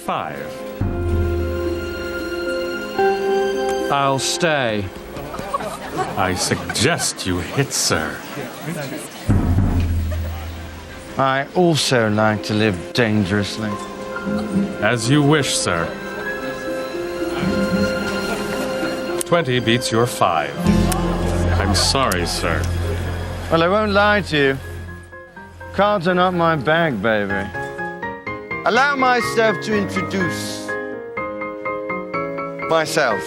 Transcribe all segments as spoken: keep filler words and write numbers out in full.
five. I'll stay. I suggest you hit, sir. I also like to live dangerously. As you wish, sir. Twenty beats your five. I'm sorry, sir. Well, I won't lie to you. Cards are not my bag, baby. Allow myself to introduce myself.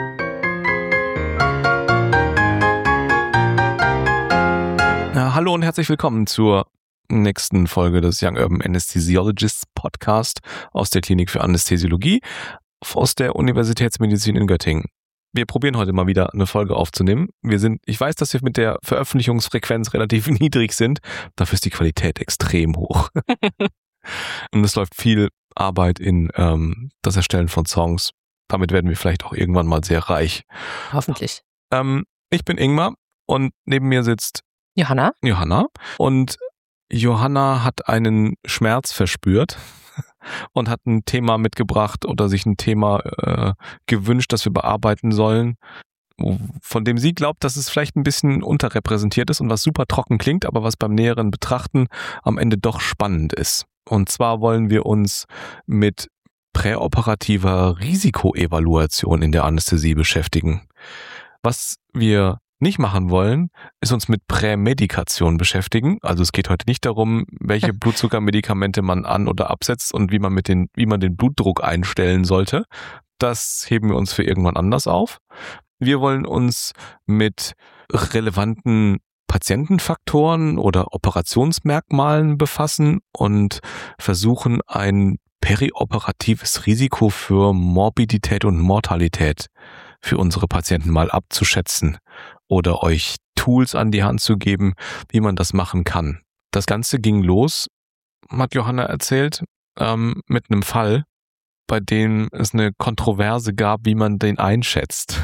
Ja, hallo und herzlich willkommen zur nächsten Folge des Young Urban Anesthesiologists Podcast aus der Klinik für Anästhesiologie aus der Universitätsmedizin in Göttingen. Wir probieren heute mal wieder eine Folge aufzunehmen. Wir sind, ich weiß, dass wir mit der Veröffentlichungsfrequenz relativ niedrig sind. Dafür ist die Qualität extrem hoch. Und es läuft viel Arbeit in ähm, das Erstellen von Songs. Damit werden wir vielleicht auch irgendwann mal sehr reich. Hoffentlich. Ähm, ich bin Ingmar und neben mir sitzt Johanna. Johanna. Und Johanna hat einen Schmerz verspürt und hat ein Thema mitgebracht oder sich ein Thema äh, gewünscht, das wir bearbeiten sollen, von dem sie glaubt, dass es vielleicht ein bisschen unterrepräsentiert ist und was super trocken klingt, aber was beim näheren Betrachten am Ende doch spannend ist. Und zwar wollen wir uns mit präoperativer Risikoevaluation in der Anästhesie beschäftigen. Was wir nicht machen wollen, ist uns mit Prämedikation beschäftigen. Also es geht heute nicht darum, welche Blutzuckermedikamente man an- oder absetzt und wie man mit den, wie man den Blutdruck einstellen sollte. Das heben wir uns für irgendwann anders auf. Wir wollen uns mit relevanten Patientenfaktoren oder Operationsmerkmalen befassen und versuchen, ein perioperatives Risiko für Morbidität und Mortalität für unsere Patienten mal abzuschätzen oder euch Tools an die Hand zu geben, wie man das machen kann. Das Ganze ging los, hat Johanna erzählt, ähm, mit einem Fall, bei dem es eine Kontroverse gab, wie man den einschätzt.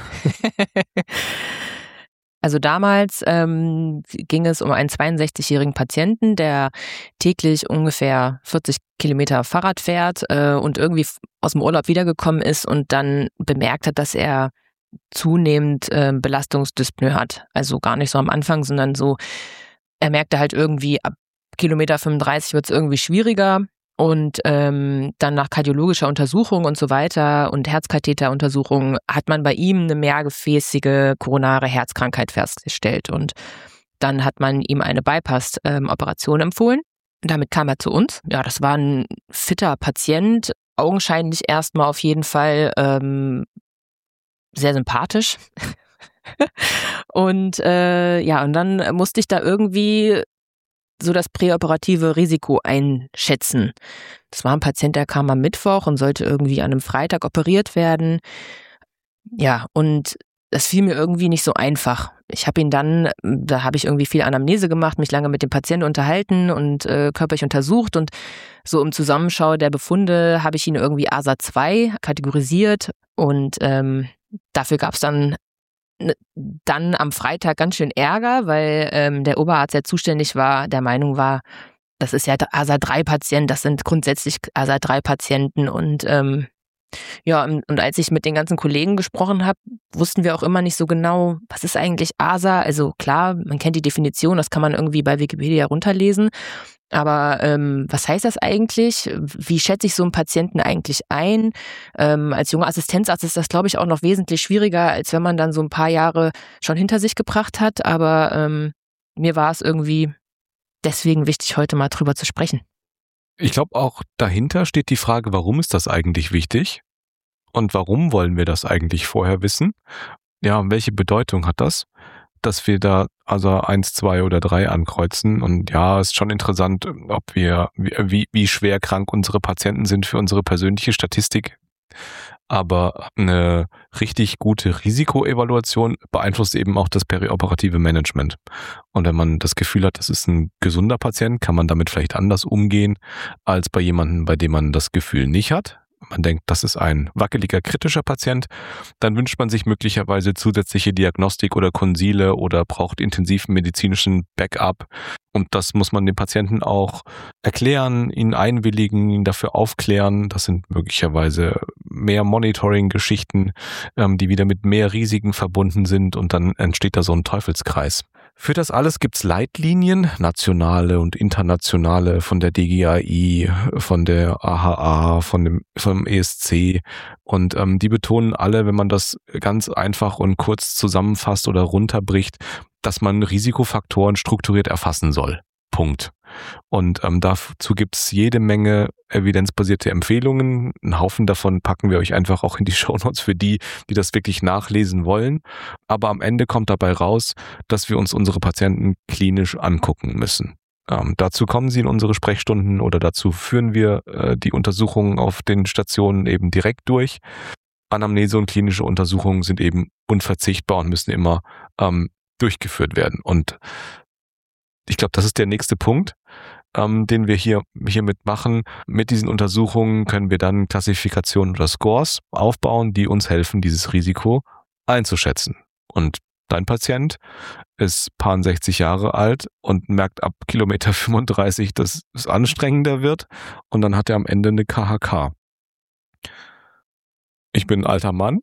Also damals ähm, ging es um einen zweiundsechzigjährigen Patienten, der täglich ungefähr vierzig Kilometer Fahrrad fährt äh, und irgendwie aus dem Urlaub wiedergekommen ist und dann bemerkt hat, dass er zunehmend äh, Belastungsdyspnoe hat. Also gar nicht so am Anfang, sondern so, er merkte halt irgendwie, ab Kilometer fünfunddreißig wird es irgendwie schwieriger. Und ähm, dann nach kardiologischer Untersuchung und so weiter und Herzkatheteruntersuchung hat man bei ihm eine mehrgefäßige koronare Herzkrankheit festgestellt. Und dann hat man ihm eine Bypass-Operation empfohlen. Und damit kam er zu uns. Ja, das war ein fitter Patient, augenscheinlich erstmal auf jeden Fall ähm, sehr sympathisch. und äh, ja, und dann musste ich da irgendwie so das präoperative Risiko einschätzen. Das war ein Patient, der kam am Mittwoch und sollte irgendwie an einem Freitag operiert werden. Ja, und das fiel mir irgendwie nicht so einfach. Ich habe ihn dann, da habe ich irgendwie viel Anamnese gemacht, mich lange mit dem Patienten unterhalten und äh, körperlich untersucht und so im Zusammenschau der Befunde habe ich ihn irgendwie A S A zwei kategorisiert und ähm, dafür gab es dann dann am Freitag ganz schön Ärger, weil ähm, der Oberarzt, der zuständig war, der Meinung war, das ist ja A S A drei Patient, das sind grundsätzlich A S A drei Patienten und ähm, ja, und, und als ich mit den ganzen Kollegen gesprochen habe, wussten wir auch immer nicht so genau, was ist eigentlich A S A? Also klar, man kennt die Definition, das kann man irgendwie bei Wikipedia runterlesen, aber ähm, was heißt das eigentlich? Wie schätze ich so einen Patienten eigentlich ein? Ähm, als junger Assistenzarzt ist das, glaube ich, auch noch wesentlich schwieriger, als wenn man dann so ein paar Jahre schon hinter sich gebracht hat. Aber ähm, mir war es irgendwie deswegen wichtig, heute mal drüber zu sprechen. Ich glaube auch dahinter steht die Frage, warum ist das eigentlich wichtig? Und warum wollen wir das eigentlich vorher wissen? Ja, welche Bedeutung hat das? Dass wir da also eins, zwei oder drei ankreuzen. Und ja, ist schon interessant, ob wir, wie, wie schwer krank unsere Patienten sind für unsere persönliche Statistik. Aber eine richtig gute Risikoevaluation beeinflusst eben auch das perioperative Management. Und wenn man das Gefühl hat, das ist ein gesunder Patient, kann man damit vielleicht anders umgehen, als bei jemandem, bei dem man das Gefühl nicht hat. man denkt, das ist ein wackeliger, kritischer Patient, dann wünscht man sich möglicherweise zusätzliche Diagnostik oder Konsile oder braucht intensiven medizinischen Backup. Und das muss man dem Patienten auch erklären, ihn einwilligen, ihn dafür aufklären. Das sind möglicherweise mehr Monitoring-Geschichten, ähm, die wieder mit mehr Risiken verbunden sind und dann entsteht da so ein Teufelskreis. Für das alles gibt's Leitlinien, nationale und internationale von der D G A I, von der A H A, von dem vom E S C und ähm, die betonen alle, wenn man das ganz einfach und kurz zusammenfasst oder runterbricht, dass man Risikofaktoren strukturiert erfassen soll. Punkt. Und ähm, dazu gibt's jede Menge evidenzbasierte Empfehlungen. Einen Haufen davon packen wir euch einfach auch in die Shownotes für die, die das wirklich nachlesen wollen. Aber am Ende kommt dabei raus, dass wir uns unsere Patienten klinisch angucken müssen. Ähm, dazu kommen sie in unsere Sprechstunden oder dazu führen wir äh, die Untersuchungen auf den Stationen eben direkt durch. Anamnese und klinische Untersuchungen sind eben unverzichtbar und müssen immer ähm, durchgeführt werden. Und ich glaube, das ist der nächste Punkt, ähm, den wir hier hiermit machen. Mit diesen Untersuchungen können wir dann Klassifikationen oder Scores aufbauen, die uns helfen, dieses Risiko einzuschätzen. Und dein Patient ist paar sechzig Jahre alt und merkt ab Kilometer fünfunddreißig, dass es anstrengender wird und dann hat er am Ende eine K H K. Ich bin ein alter Mann.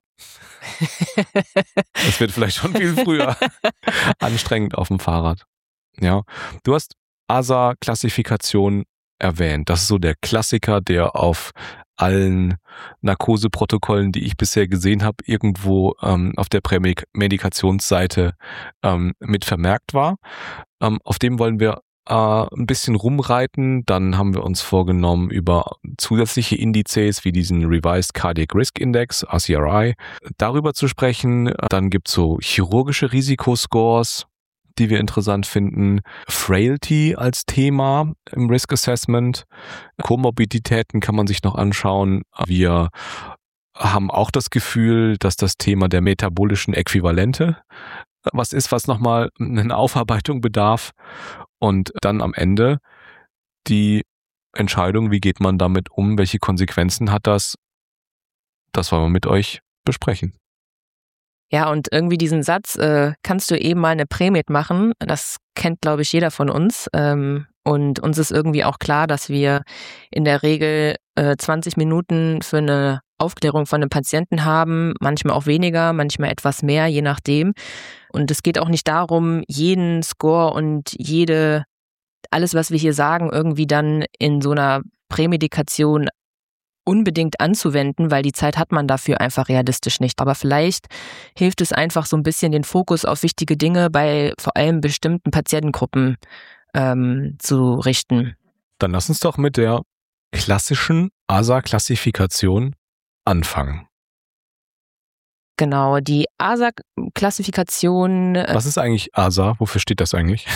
Es wird vielleicht schon viel früher anstrengend auf dem Fahrrad. Ja, du hast A S A-Klassifikation erwähnt. Das ist so der Klassiker, der auf allen Narkoseprotokollen, die ich bisher gesehen habe, irgendwo ähm, auf der Prämedikationsseite ähm, mit vermerkt war. Ähm, auf dem wollen wir äh, ein bisschen rumreiten. Dann haben wir uns vorgenommen, über zusätzliche Indizes wie diesen Revised Cardiac Risk Index, R C R I, darüber zu sprechen. Dann gibt's so chirurgische Risikoscores, die wir interessant finden. Frailty als Thema im Risk Assessment. Komorbiditäten kann man sich noch anschauen. Wir haben auch das Gefühl, dass das Thema der metabolischen Äquivalente was ist, was nochmal eine Aufarbeitung bedarf. Und dann am Ende die Entscheidung, wie geht man damit um, welche Konsequenzen hat das, das wollen wir mit euch besprechen. Ja, und irgendwie diesen Satz, äh, kannst du eben mal eine Prämed machen, das kennt, glaube ich, jeder von uns. Ähm, und uns ist irgendwie auch klar, dass wir in der Regel äh, zwanzig Minuten für eine Aufklärung von einem Patienten haben, manchmal auch weniger, manchmal etwas mehr, je nachdem. Und es geht auch nicht darum, jeden Score und jede, alles, was wir hier sagen, irgendwie dann in so einer Prämedikation unbedingt anzuwenden, weil die Zeit hat man dafür einfach realistisch nicht. Aber vielleicht hilft es einfach so ein bisschen den Fokus auf wichtige Dinge bei vor allem bestimmten Patientengruppen ähm, zu richten. Dann lass uns doch mit der klassischen A S A-Klassifikation anfangen. Genau, die A S A-Klassifikation. Was ist eigentlich A S A? Wofür steht das eigentlich?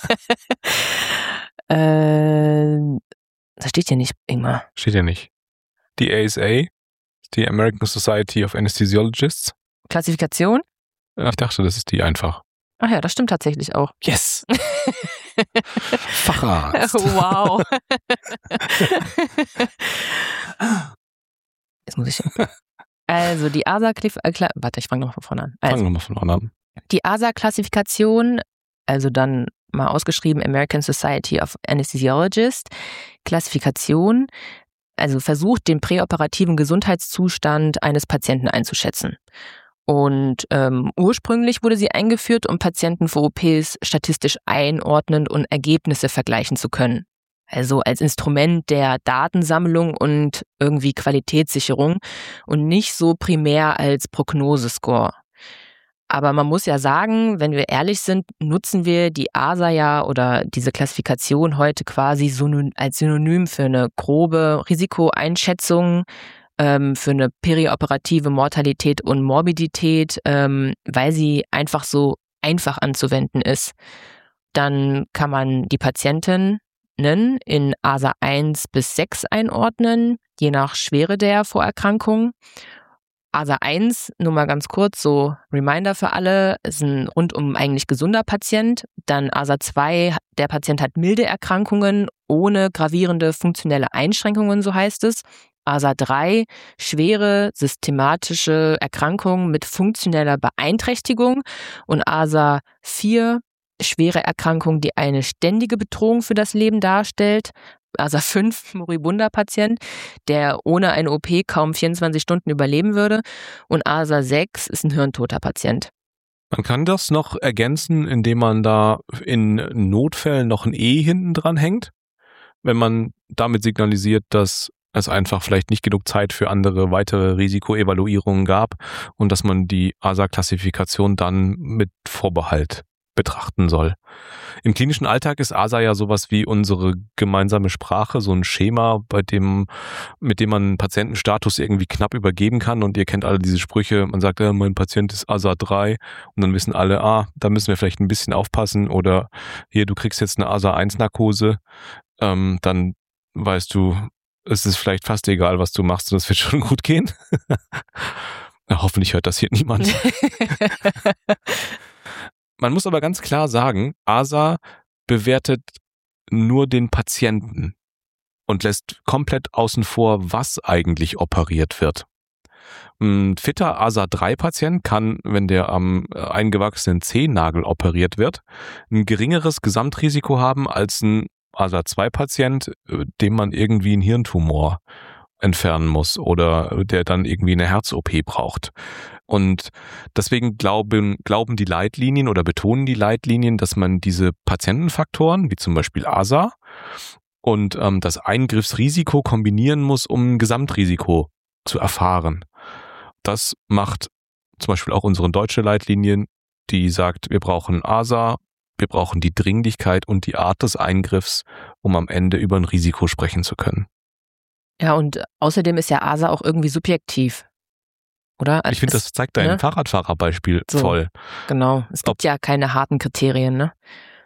äh, das steht hier nicht, Ingmar. Steht hier nicht. Die A S A, die American Society of Anesthesiologists. Klassifikation? Ich dachte, das ist die einfach. Ach ja, das stimmt tatsächlich auch. Yes! Facharzt. Wow. Jetzt muss ich. Also die A S A, äh, Kla- warte, ich fange nochmal von vorne an. Also, Fangen wir mal von vorne an. Die A S A-Klassifikation, also dann mal ausgeschrieben American Society of Anesthesiologists, Klassifikation, also versucht, den präoperativen Gesundheitszustand eines Patienten einzuschätzen. Und ähm, ursprünglich wurde sie eingeführt, um Patienten für O Ps statistisch einordnen und Ergebnisse vergleichen zu können. Also als Instrument der Datensammlung und irgendwie Qualitätssicherung und nicht so primär als Prognosescore. Aber man muss ja sagen, wenn wir ehrlich sind, nutzen wir die A S A ja oder diese Klassifikation heute quasi synon- als Synonym für eine grobe Risikoeinschätzung, ähm, für eine perioperative Mortalität und Morbidität, ähm, weil sie einfach so einfach anzuwenden ist. Dann kann man die Patienten in A S A eins bis sechs einordnen, je nach Schwere der Vorerkrankung. A S A eins, nur mal ganz kurz, so Reminder für alle, ist ein rundum eigentlich gesunder Patient. Dann A S A zwei, der Patient hat milde Erkrankungen ohne gravierende funktionelle Einschränkungen, so heißt es. A S A drei, schwere systematische Erkrankungen mit funktioneller Beeinträchtigung und A S A vier, schwere Erkrankung, die eine ständige Bedrohung für das Leben darstellt. A S A fünf, moribunder Patient, der ohne eine O P kaum vierundzwanzig Stunden überleben würde. Und A S A sechs ist ein hirntoter Patient. Man kann das noch ergänzen, indem man da in Notfällen noch ein E hinten dran hängt, wenn man damit signalisiert, dass es einfach vielleicht nicht genug Zeit für andere weitere Risikoevaluierungen gab und dass man die A S A-Klassifikation dann mit Vorbehalt betrachten soll. Im klinischen Alltag ist A S A ja sowas wie unsere gemeinsame Sprache, so ein Schema, bei dem, mit dem man einen Patientenstatus irgendwie knapp übergeben kann, und ihr kennt alle diese Sprüche, man sagt, ja, mein Patient ist A S A drei, und dann wissen alle, ah, da müssen wir vielleicht ein bisschen aufpassen, oder hier, du kriegst jetzt eine A S A eins Narkose, ähm, dann weißt du, es ist vielleicht fast egal, was du machst, und es wird schon gut gehen. Ja, hoffentlich hört das hier niemand. Man muss aber ganz klar sagen, A S A bewertet nur den Patienten und lässt komplett außen vor, was eigentlich operiert wird. Ein fitter A S A drei Patient kann, wenn der am eingewachsenen Zehennagel operiert wird, ein geringeres Gesamtrisiko haben als ein A S A zwei Patient, dem man irgendwie einen Hirntumor entfernen muss oder der dann irgendwie eine Herz-O P braucht. Und deswegen glauben, glauben die Leitlinien oder betonen die Leitlinien, dass man diese Patientenfaktoren, wie zum Beispiel A S A, und ähm, das Eingriffsrisiko kombinieren muss, um ein Gesamtrisiko zu erfahren. Das macht zum Beispiel auch unsere deutsche Leitlinien, die sagt, wir brauchen A S A, wir brauchen die Dringlichkeit und die Art des Eingriffs, um am Ende über ein Risiko sprechen zu können. Ja, und außerdem ist ja A S A auch irgendwie subjektiv, oder? Ich finde, das zeigt dein ne? Fahrradfahrerbeispiel So, voll. Genau, es gibt Ob- ja keine harten Kriterien, ne?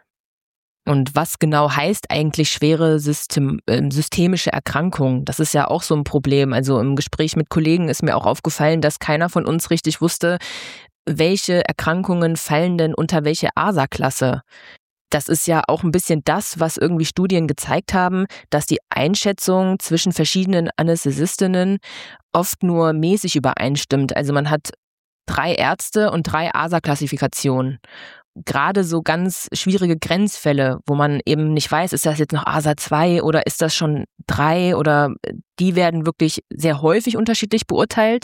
Und was genau heißt eigentlich schwere System, äh, systemische Erkrankung? Das ist ja auch so ein Problem. Also im Gespräch mit Kollegen ist mir auch aufgefallen, dass keiner von uns richtig wusste, welche Erkrankungen fallen denn unter welche A S A-Klasse. Das ist ja auch ein bisschen das, was irgendwie Studien gezeigt haben, dass die Einschätzung zwischen verschiedenen Anästhesistinnen oft nur mäßig übereinstimmt. Also man hat drei Ärzte und drei A S A-Klassifikationen. Gerade so ganz schwierige Grenzfälle, wo man eben nicht weiß, ist das jetzt noch A S A zwei oder ist das schon drei, oder die werden wirklich sehr häufig unterschiedlich beurteilt.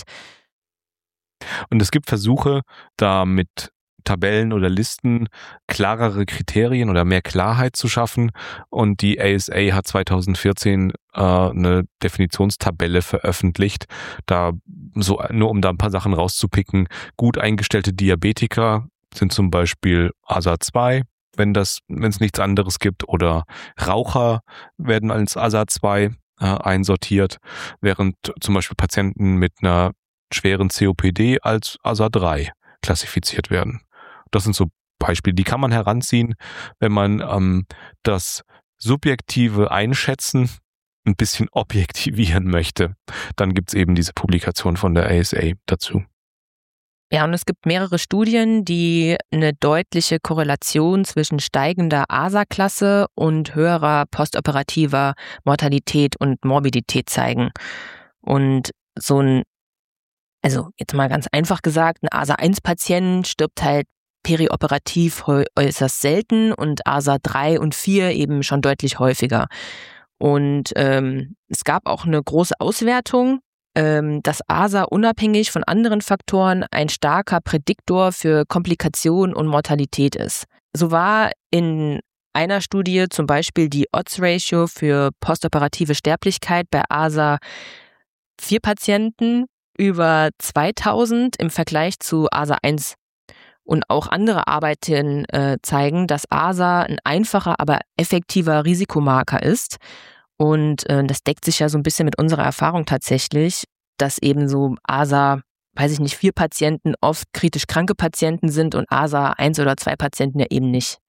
Und es gibt Versuche, da mit Tabellen oder Listen klarere Kriterien oder mehr Klarheit zu schaffen. Und die A S A hat zweitausendvierzehn äh, eine Definitionstabelle veröffentlicht. Da so nur um da ein paar Sachen rauszupicken. Gut eingestellte Diabetiker sind zum Beispiel A S A zwei, wenn das, wenn es nichts anderes gibt, oder Raucher werden als A S A zwei äh, einsortiert, während zum Beispiel Patienten mit einer schweren C O P D als A S A drei klassifiziert werden. Das sind so Beispiele, die kann man heranziehen, wenn man ähm, das subjektive Einschätzen ein bisschen objektivieren möchte. Dann gibt es eben diese Publikation von der A S A dazu. Ja, und es gibt mehrere Studien, die eine deutliche Korrelation zwischen steigender A S A-Klasse und höherer postoperativer Mortalität und Morbidität zeigen. Und so ein, also jetzt mal ganz einfach gesagt, ein A S A eins Patient stirbt halt perioperativ äußerst selten und A S A drei und vier eben schon deutlich häufiger. Und ähm, es gab auch eine große Auswertung, dass A S A unabhängig von anderen Faktoren ein starker Prädiktor für Komplikation und Mortalität ist. So war in einer Studie zum Beispiel die Odds-Ratio für postoperative Sterblichkeit bei A S A vier Patienten über zweitausend im Vergleich zu A S A eins. Und auch andere Arbeiten äh, zeigen, dass A S A ein einfacher, aber effektiver Risikomarker ist. Und äh, das deckt sich ja so ein bisschen mit unserer Erfahrung tatsächlich, dass eben so A S A, weiß ich nicht, vier Patienten oft kritisch kranke Patienten sind und A S A eins oder zwei Patienten ja eben nicht.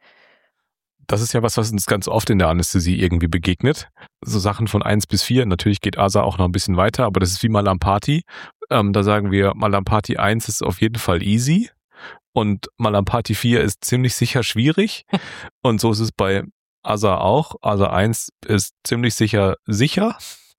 Das ist ja was, was uns ganz oft in der Anästhesie irgendwie begegnet. So Sachen von eins bis vier. Natürlich geht A S A auch noch ein bisschen weiter, aber das ist wie Mallampati. Ähm, da sagen wir, Mallampati eins ist auf jeden Fall easy und Mallampati vier ist ziemlich sicher schwierig. Und so ist es bei A S A auch. A S A eins ist ziemlich sicher sicher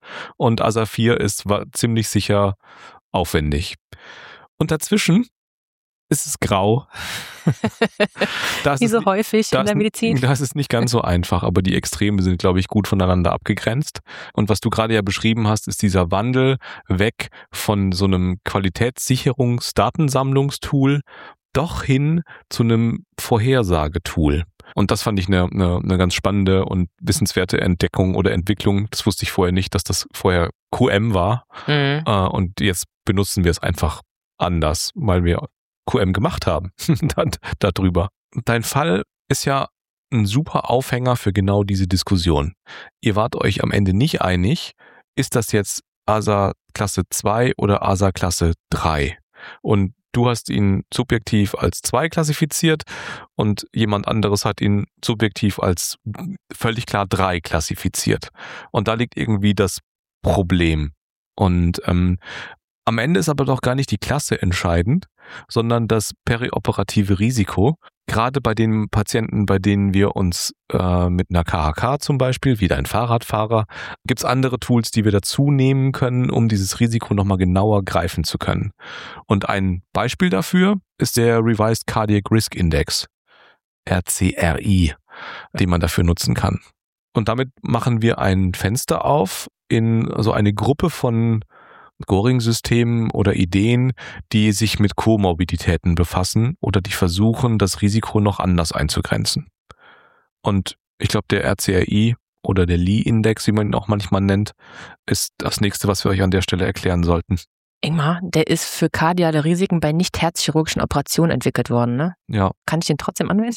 und ASA vier ist war ziemlich sicher aufwendig. Und dazwischen ist es grau. Wie so häufig in der Medizin. Das ist nicht ganz so einfach, aber die Extreme sind, glaube ich, gut voneinander abgegrenzt. Und was du gerade ja beschrieben hast, ist dieser Wandel weg von so einem Qualitätssicherungs-Datensammlungstool doch hin zu einem Vorhersagetool. Und das fand ich eine, eine, eine ganz spannende und wissenswerte Entdeckung oder Entwicklung. Das wusste ich vorher nicht, dass das vorher Q M war. Mhm. Und jetzt benutzen wir es einfach anders, weil wir Q M gemacht haben darüber. Dein Fall ist ja ein super Aufhänger für genau diese Diskussion. Ihr wart euch am Ende nicht einig, ist das jetzt ASA Klasse zwei oder ASA Klasse drei? Und du hast ihn subjektiv als zwei klassifiziert und jemand anderes hat ihn subjektiv als völlig klar drei klassifiziert. Und da liegt irgendwie das Problem. Und ähm, am Ende ist aber doch gar nicht die Klasse entscheidend, sondern das perioperative Risiko. Gerade bei den Patienten, bei denen wir uns äh, mit einer K H K zum Beispiel, wieder ein Fahrradfahrer, gibt es andere Tools, die wir dazu nehmen können, um dieses Risiko nochmal genauer greifen zu können. Und ein Beispiel dafür ist der Revised Cardiac Risk Index, R C R I, den man dafür nutzen kann. Und damit machen wir ein Fenster auf in so eine Gruppe von Scoring-Systemen oder Ideen, die sich mit Komorbiditäten befassen oder die versuchen, das Risiko noch anders einzugrenzen. Und ich glaube, der R C R I oder der Lee-Index, wie man ihn auch manchmal nennt, ist das nächste, was wir euch an der Stelle erklären sollten. Ingmar, der ist für kardiale Risiken bei nicht herzchirurgischen Operationen entwickelt worden, ne? Ja. Kann ich den trotzdem anwenden?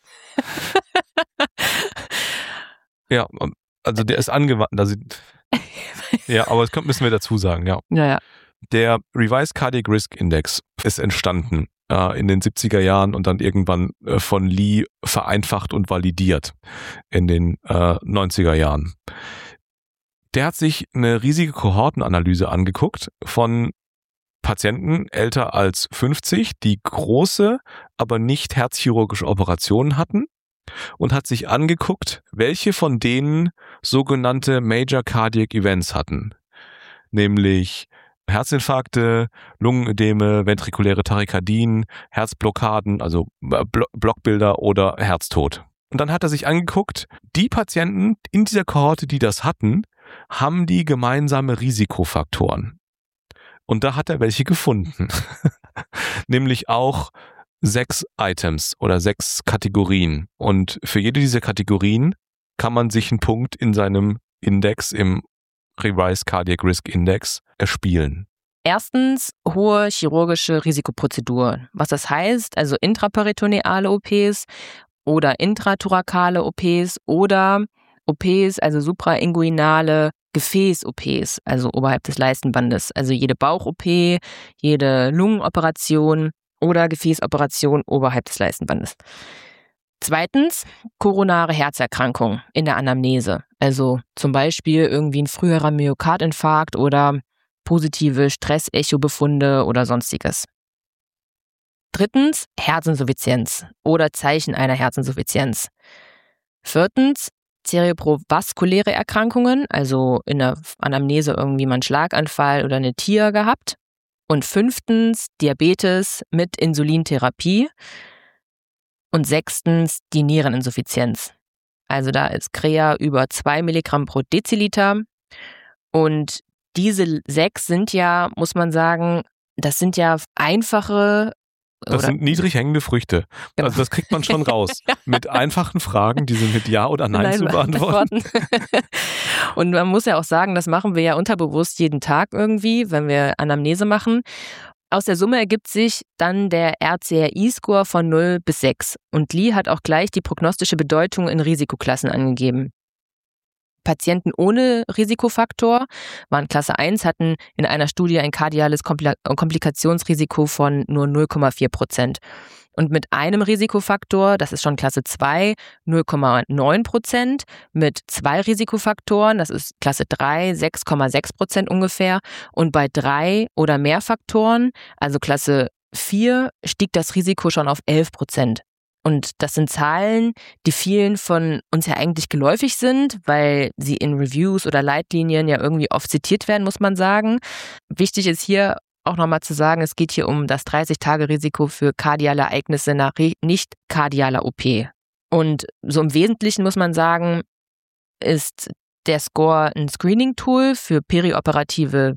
Ja, also der ist angewandt. Also ja, aber das müssen wir dazu sagen, ja. Ja, ja. Der Revised Cardiac Risk Index ist entstanden äh, in den siebziger Jahren und dann irgendwann äh, von Lee vereinfacht und validiert in den äh, neunziger Jahren. Der hat sich eine riesige Kohortenanalyse angeguckt von Patienten älter als fünfzig, die große, aber nicht herzchirurgische Operationen hatten. Und hat sich angeguckt, welche von denen sogenannte Major Cardiac Events hatten. Nämlich Herzinfarkte, Lungenödeme, ventrikuläre Tachykardien, Herzblockaden, also Blockbilder oder Herztod. Und dann hat er sich angeguckt, die Patienten in dieser Kohorte, die das hatten, haben die gemeinsame Risikofaktoren. Und da hat er welche gefunden. Nämlich auch sechs Items oder sechs Kategorien. Und für jede dieser Kategorien kann man sich einen Punkt in seinem Index, im Revised Cardiac Risk Index, erspielen. Erstens hohe chirurgische Risikoprozeduren. Was das heißt, also intraperitoneale O Ps oder intrathorakale O Ps oder O Ps, also suprainguinale Gefäß-O Ps, also oberhalb des Leistenbandes. Also jede Bauch-O P, jede Lungenoperation oder Gefäßoperation oberhalb des Leistenbandes. Zweitens, koronare Herzerkrankung in der Anamnese. Also zum Beispiel irgendwie ein früherer Myokardinfarkt oder positive Stress-Echo-Befunde oder sonstiges. Drittens, Herzinsuffizienz oder Zeichen einer Herzinsuffizienz. Viertens, zerebrovaskuläre Erkrankungen, also in der Anamnese irgendwie mal einen Schlaganfall oder eine T I A gehabt. Und fünftens, Diabetes mit Insulintherapie. Und sechstens, die Niereninsuffizienz. Also da ist C R E A über zwei Milligramm pro Deziliter. Und diese sechs sind ja, muss man sagen, das sind ja einfache... Das oder? sind niedrig hängende Früchte. Genau. Also das kriegt man schon raus. Ja. Mit einfachen Fragen, die sind mit Ja oder Nein, Nein zu beantworten. Und man muss ja auch sagen, das machen wir ja unterbewusst jeden Tag irgendwie, wenn wir Anamnese machen. Aus der Summe ergibt sich dann der R C R I-Score von null bis sechs. Und Lee hat auch gleich die prognostische Bedeutung in Risikoklassen angegeben. Patienten ohne Risikofaktor waren Klasse eins, hatten in einer Studie ein kardiales Komplikationsrisiko von nur null Komma vier Prozent. Und mit einem Risikofaktor, das ist schon Klasse zwei, null Komma neun Prozent. Mit zwei Risikofaktoren, das ist Klasse drei, sechs Komma sechs Prozent ungefähr. Und bei drei oder mehr Faktoren, also Klasse vier, stieg das Risiko schon auf elf Prozent. Und das sind Zahlen, die vielen von uns ja eigentlich geläufig sind, weil sie in Reviews oder Leitlinien ja irgendwie oft zitiert werden, muss man sagen. Wichtig ist hier auch nochmal zu sagen, es geht hier um das dreißig-Tage-Risiko für kardiale Ereignisse nach nicht kardialer O P. Und so im Wesentlichen muss man sagen, ist der Score ein Screening-Tool für perioperative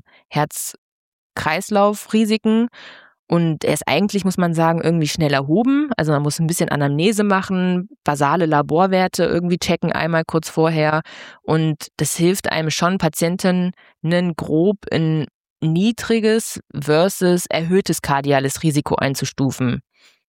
Herz-Kreislauf-Risiken. Und er ist eigentlich, muss man sagen, irgendwie schnell erhoben. Also man muss ein bisschen Anamnese machen, basale Laborwerte irgendwie checken einmal kurz vorher. Und das hilft einem schon, Patienten grob in niedriges versus erhöhtes kardiales Risiko einzustufen.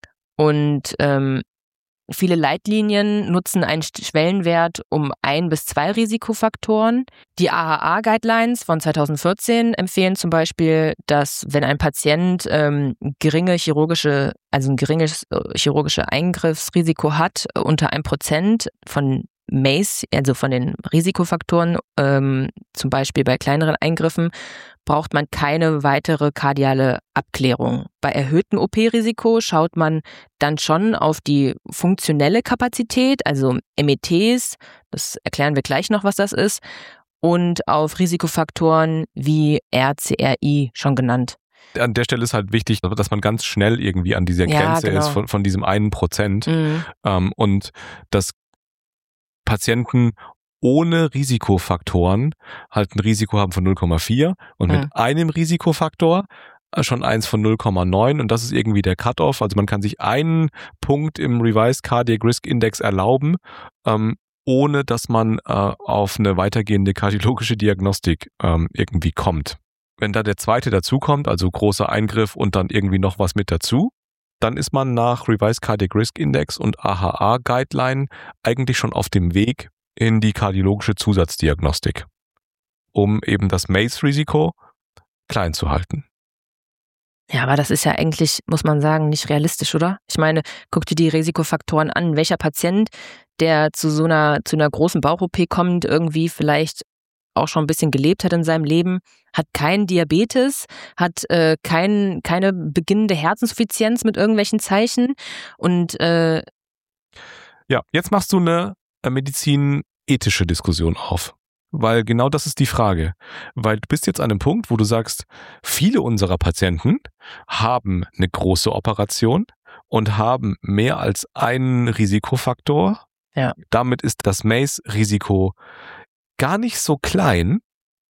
Und ähm, viele Leitlinien nutzen einen Schwellenwert um ein bis zwei Risikofaktoren. Die A H A-Guidelines von zweitausendvierzehn empfehlen zum Beispiel, dass wenn ein Patient ähm, geringe chirurgische, also ein geringes chirurgisches Eingriffsrisiko hat, unter ein Prozent von M A C E, also von den Risikofaktoren, ähm, zum Beispiel bei kleineren Eingriffen, braucht man keine weitere kardiale Abklärung. Bei erhöhtem O P-Risiko schaut man dann schon auf die funktionelle Kapazität, also M E Ts, das erklären wir gleich noch, was das ist, und auf Risikofaktoren wie R C R I schon genannt. An der Stelle ist halt wichtig, dass man ganz schnell irgendwie an dieser Grenze ja, genau. ist von, von diesem einen Prozent mhm. ähm, und dass Patienten ohne Risikofaktoren halt ein Risiko haben von null Komma vier und mit mhm. einem Risikofaktor schon eins von null Komma neun und das ist irgendwie der Cut-off. Also man kann sich einen Punkt im Revised Cardiac Risk Index erlauben, ähm, ohne dass man äh, auf eine weitergehende kardiologische Diagnostik ähm, irgendwie kommt. Wenn da der zweite dazukommt, also großer Eingriff und dann irgendwie noch was mit dazu, dann ist man nach Revised Cardiac Risk Index und A H A-Guideline eigentlich schon auf dem Weg in die kardiologische Zusatzdiagnostik, um eben das M A C E-Risiko klein zu halten. Ja, aber das ist ja eigentlich, muss man sagen, nicht realistisch, oder? Ich meine, guck dir die Risikofaktoren an. Welcher Patient, der zu so einer, zu einer großen Bauch-O P kommt, irgendwie vielleicht auch schon ein bisschen gelebt hat in seinem Leben, hat keinen Diabetes, hat äh, kein, keine beginnende Herzinsuffizienz mit irgendwelchen Zeichen und äh ja, jetzt machst du eine medizinethische Diskussion auf, weil genau das ist die Frage, weil du bist jetzt an einem Punkt, wo du sagst, viele unserer Patienten haben eine große Operation und haben mehr als einen Risikofaktor. Ja. Damit ist das M A C E-Risiko gar nicht so klein,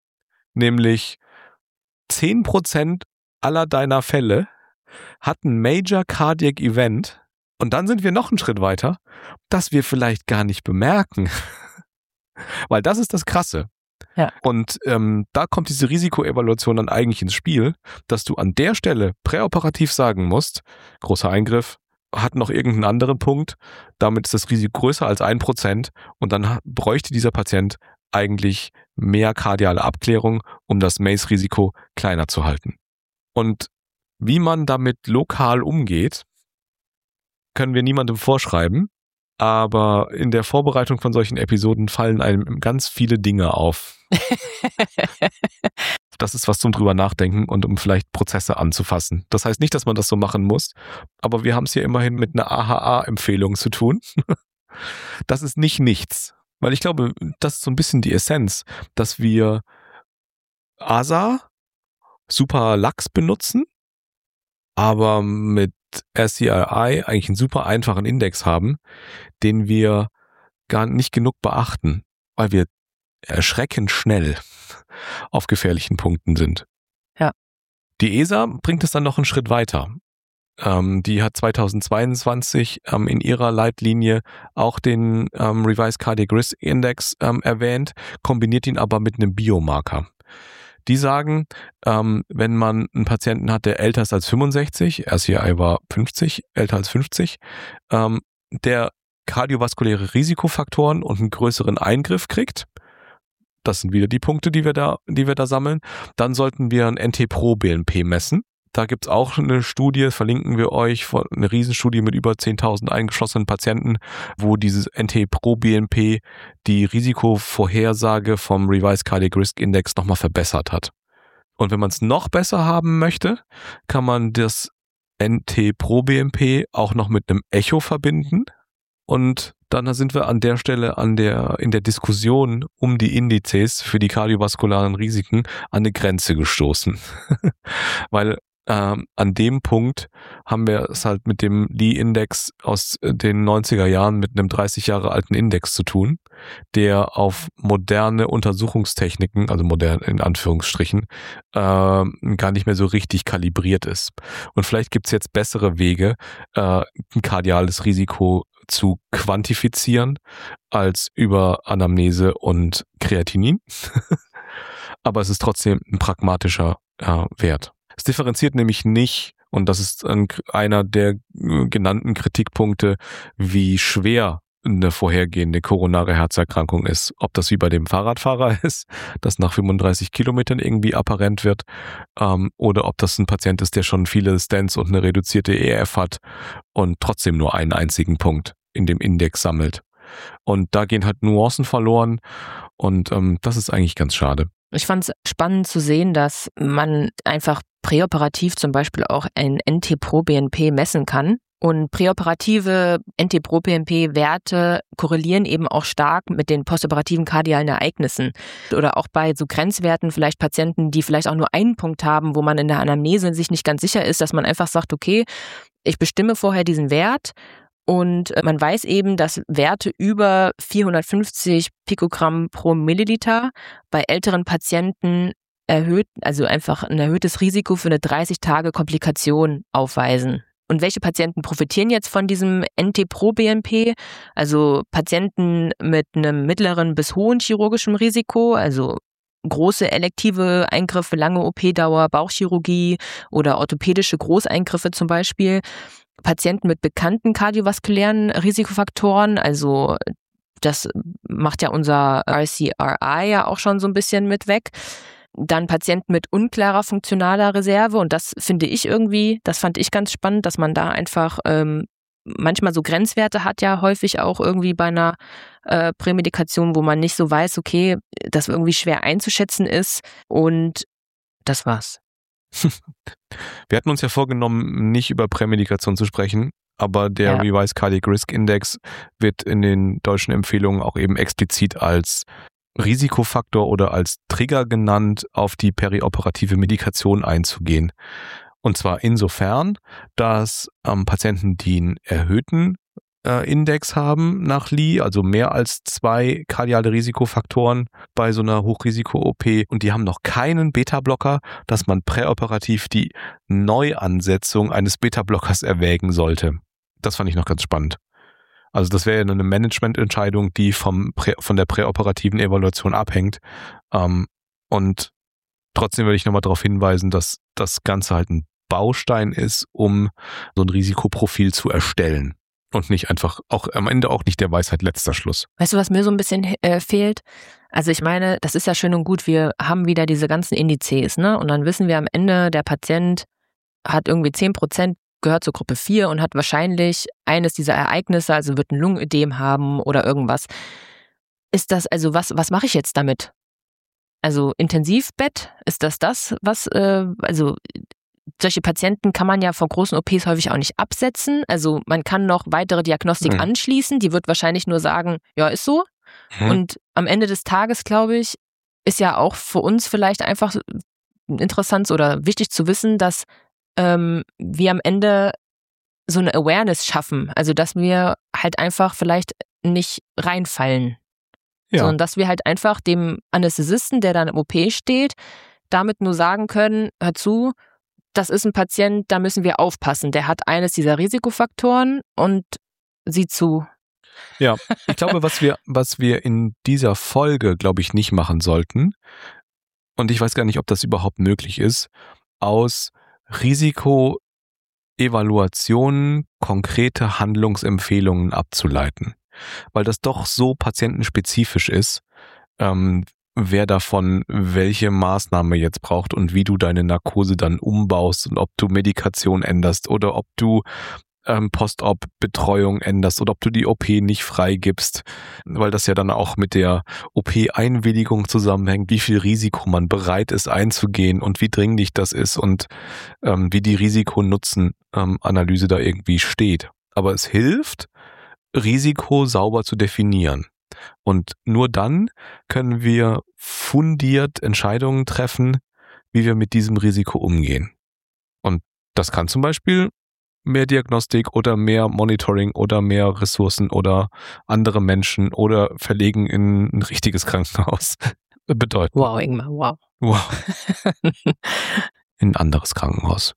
nämlich zehn Prozent aller deiner Fälle hat ein Major Cardiac Event und dann sind wir noch einen Schritt weiter, dass wir vielleicht gar nicht bemerken. Weil das ist das Krasse. Ja. Und ähm, da kommt diese Risikoevaluation dann eigentlich ins Spiel, dass du an der Stelle präoperativ sagen musst, großer Eingriff, hat noch irgendeinen anderen Punkt, damit ist das Risiko größer als ein Prozent und dann bräuchte dieser Patient eigentlich mehr kardiale Abklärung, um das M A C E-Risiko kleiner zu halten. Und wie man damit lokal umgeht, können wir niemandem vorschreiben, aber in der Vorbereitung von solchen Episoden fallen einem ganz viele Dinge auf. Das ist was zum drüber nachdenken und um vielleicht Prozesse anzufassen. Das heißt nicht, dass man das so machen muss, aber wir haben es hier immerhin mit einer A H A-Empfehlung zu tun. Das ist nicht nichts. Weil ich glaube, das ist so ein bisschen die Essenz, dass wir A S A super lax benutzen, aber mit R C R I eigentlich einen super einfachen Index haben, den wir gar nicht genug beachten, weil wir erschreckend schnell auf gefährlichen Punkten sind. Ja. Die E S A bringt es dann noch einen Schritt weiter. Ähm, die hat zweitausendzweiundzwanzig ähm, in ihrer Leitlinie auch den ähm, Revised Cardiac Risk Index ähm, erwähnt, kombiniert ihn aber mit einem Biomarker. Die sagen, ähm, wenn man einen Patienten hat, der älter ist als fünfundsechzig, R C R I war fünfzig, älter als fünfzig, ähm, der kardiovaskuläre Risikofaktoren und einen größeren Eingriff kriegt, das sind wieder die Punkte, die wir da, die wir da sammeln, dann sollten wir ein N T-Pro B N P messen. Da gibt's auch eine Studie, verlinken wir euch, eine Riesenstudie mit über zehntausend eingeschlossenen Patienten, wo dieses N T-Pro B N P die Risikovorhersage vom Revised Cardiac Risk Index nochmal verbessert hat. Und wenn man es noch besser haben möchte, kann man das N T-proBNP auch noch mit einem Echo verbinden. Und dann sind wir an der Stelle an der, in der Diskussion um die Indizes für die kardiovaskularen Risiken an eine Grenze gestoßen. Weil ähm, an dem Punkt haben wir es halt mit dem Lee-Index aus den neunziger Jahren mit einem dreißig Jahre alten Index zu tun, der auf moderne Untersuchungstechniken, also modern in Anführungsstrichen, äh, gar nicht mehr so richtig kalibriert ist. Und vielleicht gibt es jetzt bessere Wege, äh, ein kardiales Risiko zu quantifizieren als über Anamnese und Kreatinin. Aber es ist trotzdem ein pragmatischer äh, Wert. Es differenziert nämlich nicht, und das ist ein, einer der genannten Kritikpunkte, wie schwer eine vorhergehende koronare Herzerkrankung ist. Ob das wie bei dem Fahrradfahrer ist, das nach fünfunddreißig Kilometern irgendwie apparent wird, ähm, oder ob das ein Patient ist, der schon viele Stents und eine reduzierte E F hat und trotzdem nur einen einzigen Punkt in dem Index sammelt. Und da gehen halt Nuancen verloren und ähm, das ist eigentlich ganz schade. Ich fand es spannend zu sehen, dass man einfach präoperativ zum Beispiel auch ein N T-proBNP messen kann. Und präoperative N T-proBNP-Werte korrelieren eben auch stark mit den postoperativen kardialen Ereignissen. Oder auch bei so Grenzwerten vielleicht Patienten, die vielleicht auch nur einen Punkt haben, wo man in der Anamnese sich nicht ganz sicher ist, dass man einfach sagt, okay, ich bestimme vorher diesen Wert. Und man weiß eben, dass Werte über vierhundertfünfzig Pikogramm pro Milliliter bei älteren Patienten erhöht, also einfach ein erhöhtes Risiko für eine dreißig Tage Komplikation aufweisen. Und welche Patienten profitieren jetzt von diesem N T-proBNP? Also Patienten mit einem mittleren bis hohen chirurgischen Risiko, also große elektive Eingriffe, lange O P-Dauer, Bauchchirurgie oder orthopädische Großeingriffe zum Beispiel. Patienten mit bekannten kardiovaskulären Risikofaktoren, also das macht ja unser R C R I ja auch schon so ein bisschen mit weg. Dann Patienten mit unklarer funktionaler Reserve und das finde ich irgendwie, das fand ich ganz spannend, dass man da einfach ähm, manchmal so Grenzwerte hat, ja häufig auch irgendwie bei einer äh, Prämedikation, wo man nicht so weiß, okay, das irgendwie schwer einzuschätzen ist und das war's. Wir hatten uns ja vorgenommen, nicht über Prämedikation zu sprechen, aber der Ja. Revised Cardiac Risk Index wird in den deutschen Empfehlungen auch eben explizit als Risikofaktor oder als Trigger genannt, auf die perioperative Medikation einzugehen. Und zwar insofern, dass ähm, Patienten, die einen erhöhten äh, Index haben nach Lee, also mehr als zwei kardiale Risikofaktoren bei so einer Hochrisiko-O P und die haben noch keinen Beta-Blocker, dass man präoperativ die Neuansetzung eines Beta-Blockers erwägen sollte. Das fand ich noch ganz spannend. Also das wäre ja eine Managemententscheidung, die vom Prä, von der präoperativen Evaluation abhängt. Ähm, und trotzdem würde ich nochmal darauf hinweisen, dass das Ganze halt ein Baustein ist, um so ein Risikoprofil zu erstellen. Und nicht einfach, auch am Ende auch nicht der Weisheit letzter Schluss. Weißt du, was mir so ein bisschen äh, fehlt? Also ich meine, das ist ja schön und gut, wir haben wieder diese ganzen Indizes, ne? Und dann wissen wir am Ende, der Patient hat irgendwie zehn Prozent gehört zur Gruppe vier und hat wahrscheinlich eines dieser Ereignisse, also wird ein Lungenödem haben oder irgendwas. Ist das, also was, was mache ich jetzt damit? Also Intensivbett, ist das das, was, äh, also solche Patienten kann man ja vor großen O Ps häufig auch nicht absetzen. Also man kann noch weitere Diagnostik Mhm. anschließen, die wird wahrscheinlich nur sagen, ja, ist so. Mhm. Und am Ende des Tages, glaube ich, ist ja auch für uns vielleicht einfach interessant oder wichtig zu wissen, dass ähm, wir am Ende so eine Awareness schaffen. Also dass wir halt einfach vielleicht nicht reinfallen. Ja. Sondern dass wir halt einfach dem Anästhesisten, der dann im O P steht, damit nur sagen können, hör zu, das ist ein Patient, da müssen wir aufpassen. Der hat eines dieser Risikofaktoren und sieh zu. Ja, ich glaube, was wir, was wir in dieser Folge, glaube ich, nicht machen sollten, und ich weiß gar nicht, ob das überhaupt möglich ist, aus Risikoevaluationen konkrete Handlungsempfehlungen abzuleiten. Weil das doch so patientenspezifisch ist, ähm, wer davon welche Maßnahme jetzt braucht und wie du deine Narkose dann umbaust und ob du Medikation änderst oder ob du ähm, Post-Op-Betreuung änderst oder ob du die O P nicht freigibst, weil das ja dann auch mit der O P-Einwilligung zusammenhängt, wie viel Risiko man bereit ist einzugehen und wie dringlich das ist und ähm, wie die Risiko-Nutzen-Analyse da irgendwie steht. Aber es hilft, Risiko sauber zu definieren. Und nur dann können wir fundiert Entscheidungen treffen, wie wir mit diesem Risiko umgehen. Und das kann zum Beispiel mehr Diagnostik oder mehr Monitoring oder mehr Ressourcen oder andere Menschen oder Verlegen in ein richtiges Krankenhaus bedeuten. Wow, Ingmar, wow. Wow. In ein anderes Krankenhaus.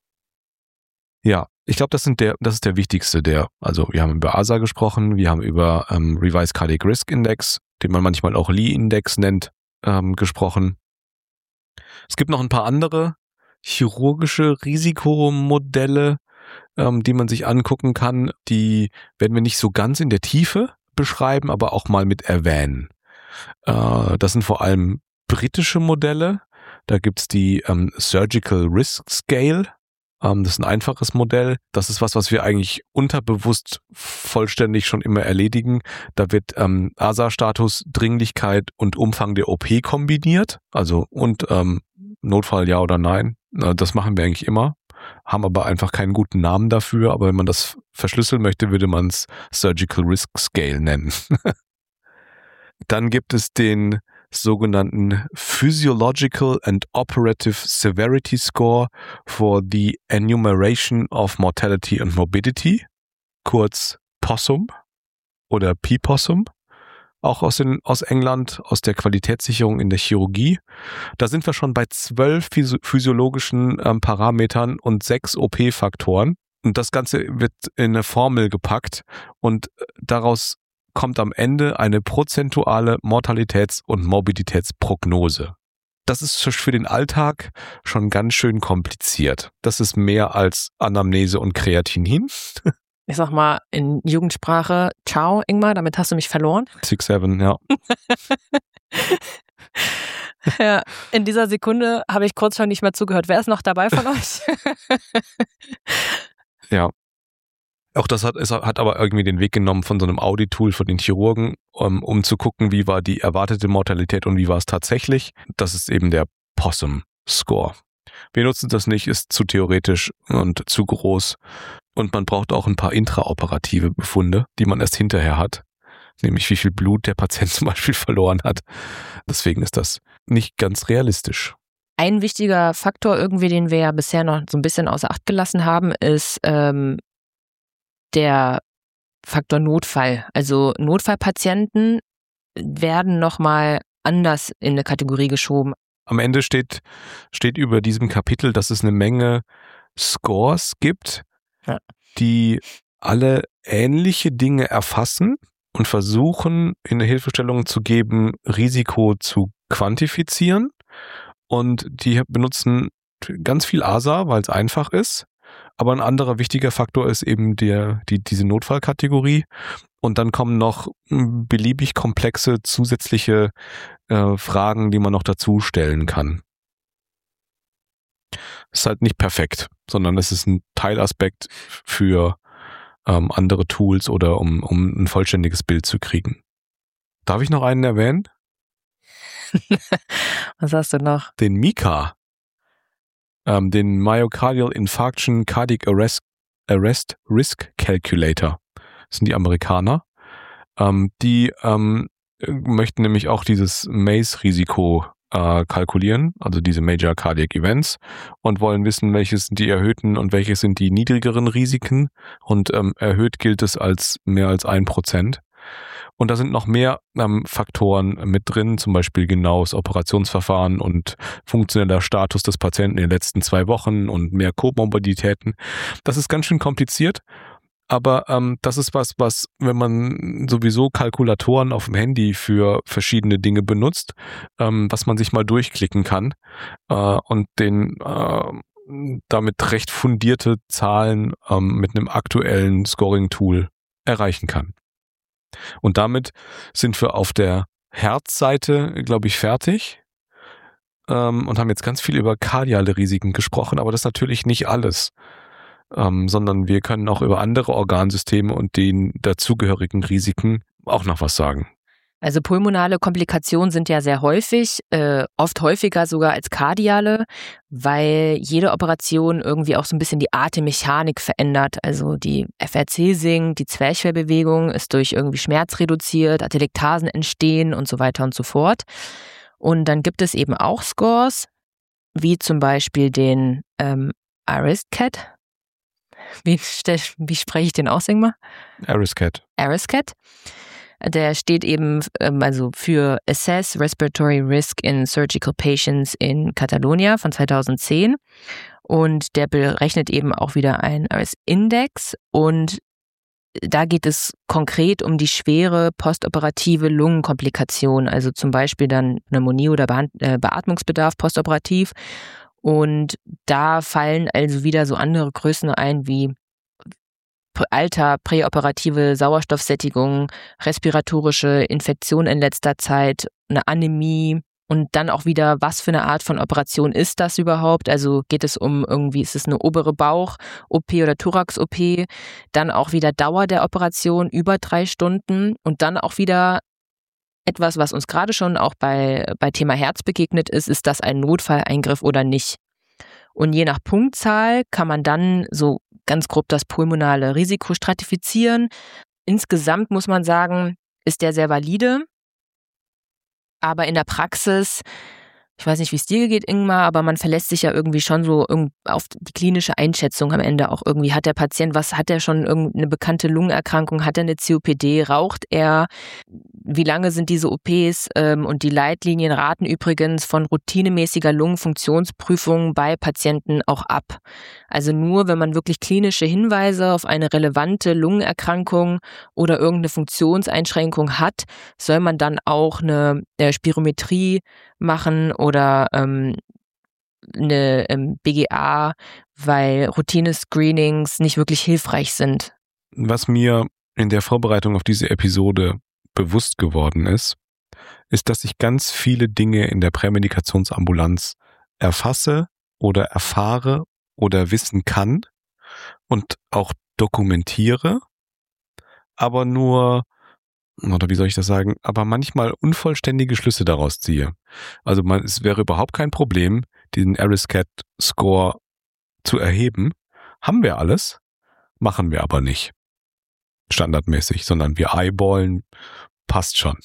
Ja, ich glaube, das sind der, das ist der wichtigste, der, also wir haben über A S A gesprochen, wir haben über ähm, Revised Cardiac Risk Index, den man manchmal auch Lee-Index nennt, ähm, gesprochen. Es gibt noch ein paar andere chirurgische Risikomodelle, ähm, die man sich angucken kann. Die werden wir nicht so ganz in der Tiefe beschreiben, aber auch mal mit erwähnen. Äh, das sind vor allem britische Modelle. Da gibt's die ähm, Surgical Risk Scale. Ähm, das ist ein einfaches Modell. Das ist was, was wir eigentlich unterbewusst vollständig schon immer erledigen. Da wird ähm, A S A-Status, Dringlichkeit und Umfang der O P kombiniert. Also und ähm, Notfall ja oder nein. Das machen wir eigentlich immer. Haben aber einfach keinen guten Namen dafür. Aber wenn man das verschlüsseln möchte, würde man es Surgical Risk Scale nennen. Dann gibt es den sogenannten Physiological and Operative Severity Score for the Enumeration of Mortality and Morbidity, kurz POSSUM oder P-POSSUM, auch aus, den, aus England, aus der Qualitätssicherung in der Chirurgie. Da sind wir schon bei zwölf physio- physiologischen ähm, Parametern und sechs O P-Faktoren. Und das Ganze wird in eine Formel gepackt und daraus kommt am Ende eine prozentuale Mortalitäts- und Morbiditätsprognose. Das ist für den Alltag schon ganz schön kompliziert. Das ist mehr als Anamnese und Kreatinin. Ich sag mal in Jugendsprache, ciao Ingmar, damit hast du mich verloren. six seven, ja. Ja, in dieser Sekunde habe ich kurz schon nicht mehr zugehört. Wer ist noch dabei von euch? Ja. Auch das hat, es hat aber irgendwie den Weg genommen von so einem Audit-Tool für den Chirurgen, um, um zu gucken, wie war die erwartete Mortalität und wie war es tatsächlich. Das ist eben der POSSUM-Score. Wir nutzen das nicht, ist zu theoretisch und zu groß. Und man braucht auch ein paar intraoperative Befunde, die man erst hinterher hat. Nämlich wie viel Blut der Patient zum Beispiel verloren hat. Deswegen ist das nicht ganz realistisch. Ein wichtiger Faktor irgendwie, den wir ja bisher noch so ein bisschen außer Acht gelassen haben, ist ähm, der Faktor Notfall. Also Notfallpatienten werden nochmal anders in eine Kategorie geschoben. Am Ende steht, steht über diesem Kapitel, dass es eine Menge Scores gibt, ja, die alle ähnliche Dinge erfassen und versuchen, in eine Hilfestellung zu geben, Risiko zu quantifizieren. Und die benutzen ganz viel A S A, weil es einfach ist. Aber ein anderer wichtiger Faktor ist eben der, die, diese Notfallkategorie. Und dann kommen noch beliebig komplexe zusätzliche äh, Fragen, die man noch dazu stellen kann. Ist halt nicht perfekt, sondern es ist ein Teilaspekt für ähm, andere Tools oder um, um ein vollständiges Bild zu kriegen. Darf ich noch einen erwähnen? Was hast du noch? Den Mika. Ähm, den Myocardial Infarction Cardiac Arrest, Arrest Risk Calculator. Das sind die Amerikaner. Ähm, die ähm, möchten nämlich auch dieses M A C E-Risiko äh, kalkulieren, also diese Major Cardiac Events, und wollen wissen, welches sind die erhöhten und welche sind die niedrigeren Risiken. Und ähm, erhöht gilt es als mehr als ein Prozent. Und da sind noch mehr ähm, Faktoren mit drin, zum Beispiel genaues Operationsverfahren und funktioneller Status des Patienten in den letzten zwei Wochen und mehr Komorbiditäten. Das ist ganz schön kompliziert, aber ähm, das ist was, was, wenn man sowieso Kalkulatoren auf dem Handy für verschiedene Dinge benutzt, ähm, was man sich mal durchklicken kann äh, und den äh, damit recht fundierte Zahlen ähm, mit einem aktuellen Scoring-Tool erreichen kann. Und damit sind wir auf der Herzseite, glaube ich, fertig ähm, und haben jetzt ganz viel über kardiale Risiken gesprochen, aber das ist natürlich nicht alles. ähm, sondern wir können auch über andere Organsysteme und den dazugehörigen Risiken auch noch was sagen. Also pulmonale Komplikationen sind ja sehr häufig, äh, oft häufiger sogar als kardiale, weil jede Operation irgendwie auch so ein bisschen die Atemmechanik verändert. Also die F R C sinkt, die Zwerchfellbewegung ist durch irgendwie Schmerz reduziert, Atelektasen entstehen und so weiter und so fort. Und dann gibt es eben auch Scores, wie zum Beispiel den ähm, ARISCAT. Wie, wie spreche ich den aus, Ingmar? ARISCAT. ARISCAT. Der steht eben ähm, also für Assess Respiratory Risk in Surgical Patients in Catalonia von zweitausendzehn. Und der berechnet eben auch wieder einen A R I S-Index. Und da geht es konkret um die schwere postoperative Lungenkomplikation, also zum Beispiel dann Pneumonie oder Beatmungsbedarf postoperativ. Und da fallen also wieder so andere Größen ein wie Alter, präoperative Sauerstoffsättigung, respiratorische Infektion in letzter Zeit, eine Anämie und dann auch wieder, was für eine Art von Operation ist das überhaupt? Also geht es um irgendwie, ist es eine obere Bauch-O P oder Thorax-O P? Dann auch wieder Dauer der Operation über drei Stunden und dann auch wieder etwas, was uns gerade schon auch bei, bei Thema Herz begegnet ist, ist das ein Notfalleingriff oder nicht? Und je nach Punktzahl kann man dann so ganz grob das pulmonale Risiko stratifizieren. Insgesamt muss man sagen, ist der sehr valide. Aber in der Praxis, ich weiß nicht, wie es dir geht, Ingmar, aber man verlässt sich ja irgendwie schon so auf die klinische Einschätzung am Ende auch irgendwie. Hat der Patient, was hat er schon, irgendeine bekannte Lungenerkrankung, hat er eine C O P D, raucht er, wie lange sind diese O Ps und die Leitlinien raten übrigens von routinemäßiger Lungenfunktionsprüfung bei Patienten auch ab. Also nur, wenn man wirklich klinische Hinweise auf eine relevante Lungenerkrankung oder irgendeine Funktionseinschränkung hat, soll man dann auch eine Spirometrie machen oder ähm, eine ähm, B G A, weil Routine-Screenings nicht wirklich hilfreich sind. Was mir in der Vorbereitung auf diese Episode bewusst geworden ist, ist, dass ich ganz viele Dinge in der Prämedikationsambulanz erfasse oder erfahre oder wissen kann und auch dokumentiere, aber nur, oder wie soll ich das sagen, aber manchmal unvollständige Schlüsse daraus ziehe. Also man, es wäre überhaupt kein Problem, diesen ARISCAT-Score zu erheben. Haben wir alles, machen wir aber nicht standardmäßig, sondern wir eyeballen, passt schon.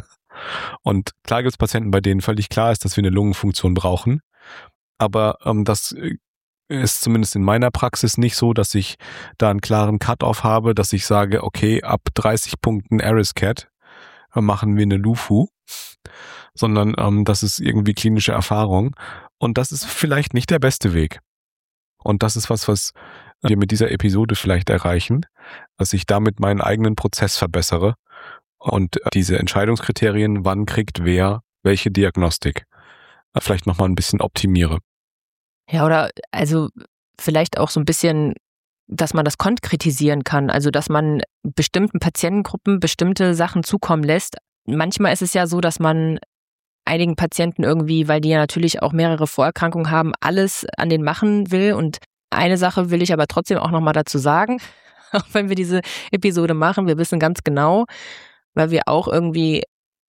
Und klar gibt es Patienten, bei denen völlig klar ist, dass wir eine Lungenfunktion brauchen, aber ähm, das ist zumindest in meiner Praxis nicht so, dass ich da einen klaren Cut-off habe, dass ich sage, okay, ab dreißig Punkten ARISCAT machen wir eine L U F U, sondern ähm, das ist irgendwie klinische Erfahrung und das ist vielleicht nicht der beste Weg. Und das ist was, was wir mit dieser Episode vielleicht erreichen, dass ich damit meinen eigenen Prozess verbessere und diese Entscheidungskriterien, wann kriegt wer welche Diagnostik, vielleicht nochmal ein bisschen optimiere. Ja, oder also vielleicht auch so ein bisschen, dass man das konkretisieren kann, also dass man bestimmten Patientengruppen bestimmte Sachen zukommen lässt. Manchmal ist es ja so, dass man einigen Patienten irgendwie, weil die ja natürlich auch mehrere Vorerkrankungen haben, alles an denen machen will. Und eine Sache will ich aber trotzdem auch nochmal dazu sagen, auch wenn wir diese Episode machen, wir wissen ganz genau, weil wir auch irgendwie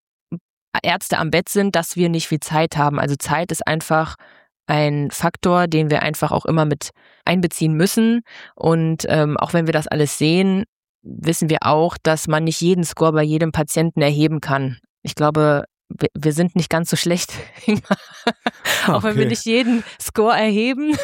Ärzte am Bett sind, dass wir nicht viel Zeit haben. Also Zeit ist einfach ein Faktor, den wir einfach auch immer mit einbeziehen müssen. Und ähm, auch wenn wir das alles sehen, wissen wir auch, dass man nicht jeden Score bei jedem Patienten erheben kann. Ich glaube, wir, wir sind nicht ganz so schlecht, auch okay. Wenn wir nicht jeden Score erheben.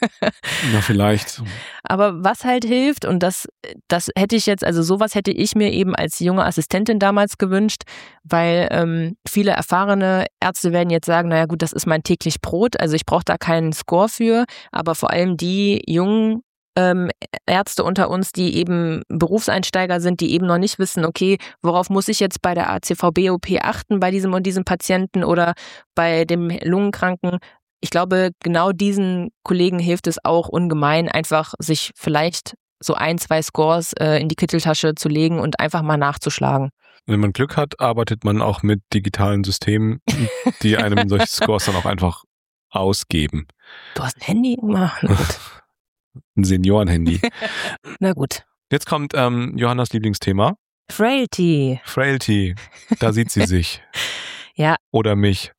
Na, vielleicht. Aber was halt hilft, und das, das hätte ich jetzt, also sowas hätte ich mir eben als junge Assistentin damals gewünscht, weil ähm, viele erfahrene Ärzte werden jetzt sagen, naja gut, das ist mein täglich Brot, also ich brauche da keinen Score für, aber vor allem die jungen ähm, Ärzte unter uns, die eben Berufseinsteiger sind, die eben noch nicht wissen, okay, worauf muss ich jetzt bei der A C V B-O P achten, bei diesem und diesem Patienten oder bei dem Lungenkranken. Ich glaube, genau diesen Kollegen hilft es auch ungemein, einfach sich vielleicht so ein, zwei Scores äh, in die Kitteltasche zu legen und einfach mal nachzuschlagen. Wenn man Glück hat, arbeitet man auch mit digitalen Systemen, die einem solche Scores dann auch einfach ausgeben. Du hast ein Handy? Na gut. ein Seniorenhandy. Na gut. Jetzt kommt ähm, Johannas Lieblingsthema. Frailty. Frailty. Da sieht sie sich. Ja. Oder mich.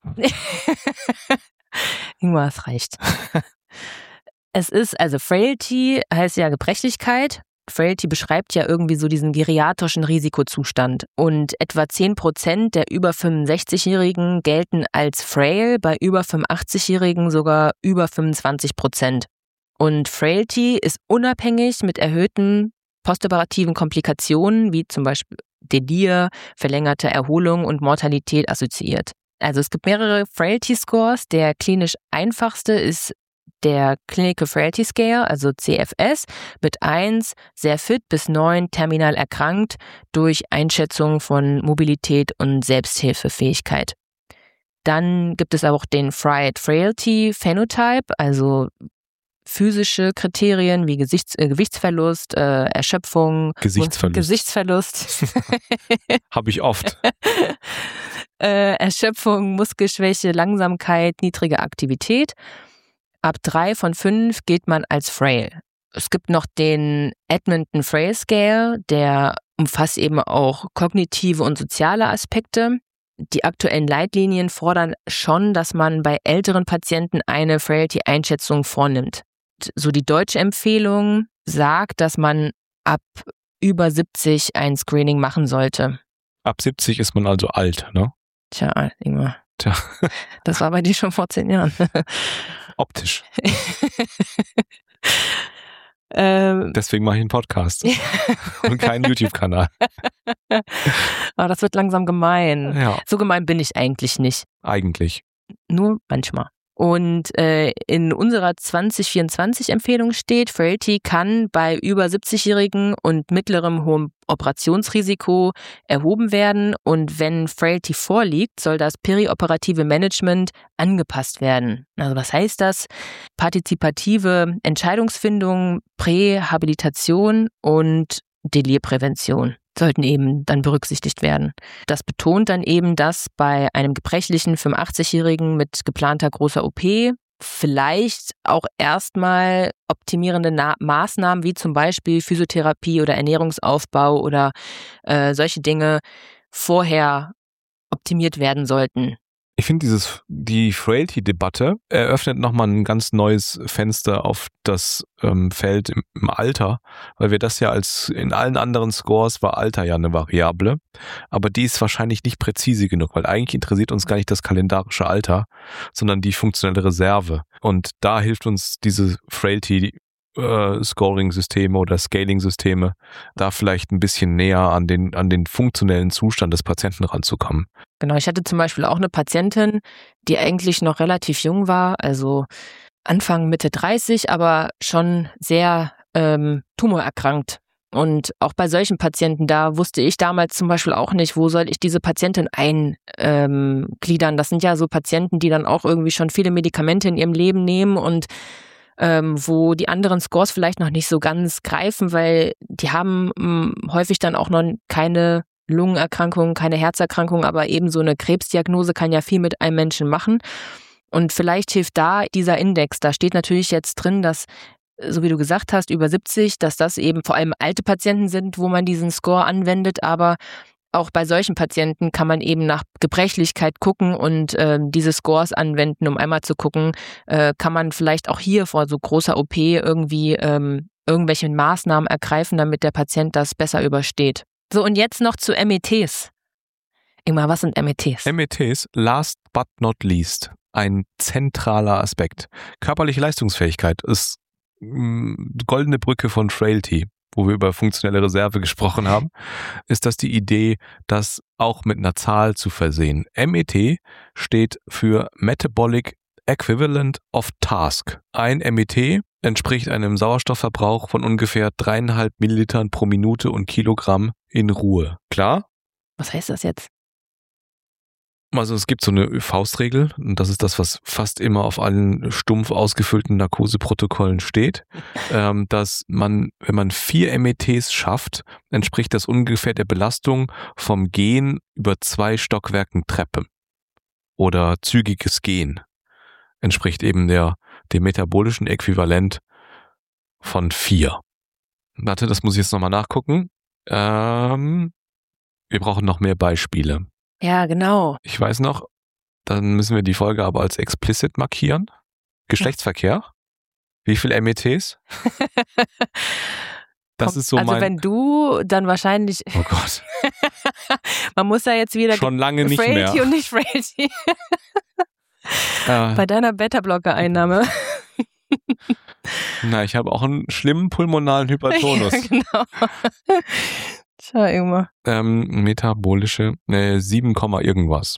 Ingmar, es reicht. Es ist, also Frailty heißt ja Gebrechlichkeit. Frailty beschreibt ja irgendwie so diesen geriatrischen Risikozustand. Und etwa zehn Prozent der über fünfundsechzigjährigen gelten als frail, bei über fünfundachtzigjährigen sogar über fünfundzwanzig Prozent. Und Frailty ist unabhängig mit erhöhten postoperativen Komplikationen, wie zum Beispiel Delir, verlängerte Erholung und Mortalität assoziiert. Also es gibt mehrere Frailty-Scores. Der klinisch einfachste ist der Clinical Frailty Scale, also C F S, mit eins, sehr fit, bis neun, terminal erkrankt, durch Einschätzung von Mobilität und Selbsthilfefähigkeit. Dann gibt es auch den Fried Frailty Phenotype, also physische Kriterien wie Gesichts- äh, Gewichtsverlust, äh, Erschöpfung, Gesichtsverlust. Gesichtsverlust. Habe ich oft. äh, Erschöpfung, Muskelschwäche, Langsamkeit, niedrige Aktivität. Ab drei von fünf gilt man als frail. Es gibt noch den Edmonton Frail Scale, der umfasst eben auch kognitive und soziale Aspekte. Die aktuellen Leitlinien fordern schon, dass man bei älteren Patienten eine Frailty-Einschätzung vornimmt. So die deutsche Empfehlung sagt, dass man ab über siebzig ein Screening machen sollte. Ab siebzig ist man also alt, ne? Tja, Ingmar. Tja. Das war bei dir schon vor zehn Jahren. Optisch. ähm, Deswegen mache ich einen Podcast und keinen YouTube-Kanal. Aber das wird langsam gemein. Ja. So gemein bin ich eigentlich nicht. Eigentlich. Nur manchmal. Und äh, in unserer zwanzig vierundzwanzig-Empfehlung steht, Frailty kann bei über siebzigjährigen und mittlerem hohem Operationsrisiko erhoben werden. Und wenn Frailty vorliegt, soll das perioperative Management angepasst werden. Also was heißt das? Partizipative Entscheidungsfindung, Prähabilitation und Delirprävention sollten eben dann berücksichtigt werden. Das betont dann eben, dass bei einem gebrechlichen fünfundachtzigjährigen mit geplanter großer O P vielleicht auch erstmal optimierende Na- Maßnahmen wie zum Beispiel Physiotherapie oder Ernährungsaufbau oder äh, solche Dinge vorher optimiert werden sollten. Ich finde, dieses die Frailty-Debatte eröffnet nochmal ein ganz neues Fenster auf das ähm, Feld im, im Alter, weil wir das ja als in allen anderen Scores war Alter ja eine Variable, aber die ist wahrscheinlich nicht präzise genug, weil eigentlich interessiert uns gar nicht das kalendarische Alter, sondern die funktionelle Reserve. Und da hilft uns diese Frailty Äh, Scoring-Systeme oder Scaling-Systeme, da vielleicht ein bisschen näher an den, an den funktionellen Zustand des Patienten ranzukommen. Genau, ich hatte zum Beispiel auch eine Patientin, die eigentlich noch relativ jung war, also Anfang, Mitte dreißig, aber schon sehr ähm, tumorerkrankt. Und auch bei solchen Patienten, da wusste ich damals zum Beispiel auch nicht, wo soll ich diese Patientin eingliedern. Ähm, das sind ja so Patienten, die dann auch irgendwie schon viele Medikamente in ihrem Leben nehmen und Ähm, wo die anderen Scores vielleicht noch nicht so ganz greifen, weil die haben mh, häufig dann auch noch keine Lungenerkrankung, keine Herzerkrankung, aber eben so eine Krebsdiagnose kann ja viel mit einem Menschen machen. Und vielleicht hilft da dieser Index. Da steht natürlich jetzt drin, dass, so wie du gesagt hast, über siebzig, dass das eben vor allem alte Patienten sind, wo man diesen Score anwendet, aber auch bei solchen Patienten kann man eben nach Gebrechlichkeit gucken und äh, diese Scores anwenden, um einmal zu gucken, äh, kann man vielleicht auch hier vor so großer O P irgendwie ähm, irgendwelche Maßnahmen ergreifen, damit der Patient das besser übersteht. So, und jetzt noch zu M E Ts. Ingmar, was sind M E Ts? M E Ts, last but not least, ein zentraler Aspekt. Körperliche Leistungsfähigkeit ist mh, goldene Brücke von Frailty, wo wir über funktionelle Reserve gesprochen haben, ist das die Idee, das auch mit einer Zahl zu versehen. M E T steht für Metabolic Equivalent of Task. Ein M E T entspricht einem Sauerstoffverbrauch von ungefähr dreieinhalb Millilitern pro Minute und Kilogramm in Ruhe. Klar? Was heißt das jetzt? Also es gibt so eine Faustregel und das ist das, was fast immer auf allen stumpf ausgefüllten Narkoseprotokollen steht, ähm, dass man, wenn man vier M E Ts schafft, entspricht das ungefähr der Belastung vom Gehen über zwei Stockwerken Treppe oder zügiges Gehen. Entspricht eben der dem metabolischen Äquivalent von vier. Warte, das muss ich jetzt nochmal nachgucken. Ähm, wir brauchen noch mehr Beispiele. Ja, genau. Ich weiß noch, dann müssen wir die Folge aber als explicit markieren. Geschlechtsverkehr. Wie viel M E Ts? Das ist so also mein... wenn du dann wahrscheinlich... Oh Gott. Man muss ja jetzt wieder... Schon lange nicht Frailty mehr. und nicht Frailty. Äh, Bei deiner Beta-Blocker-Einnahme. na, ich habe auch einen schlimmen pulmonalen Hypertonus. Ja, genau. Schau irgendwann. Ähm, metabolische, ne, sieben, irgendwas.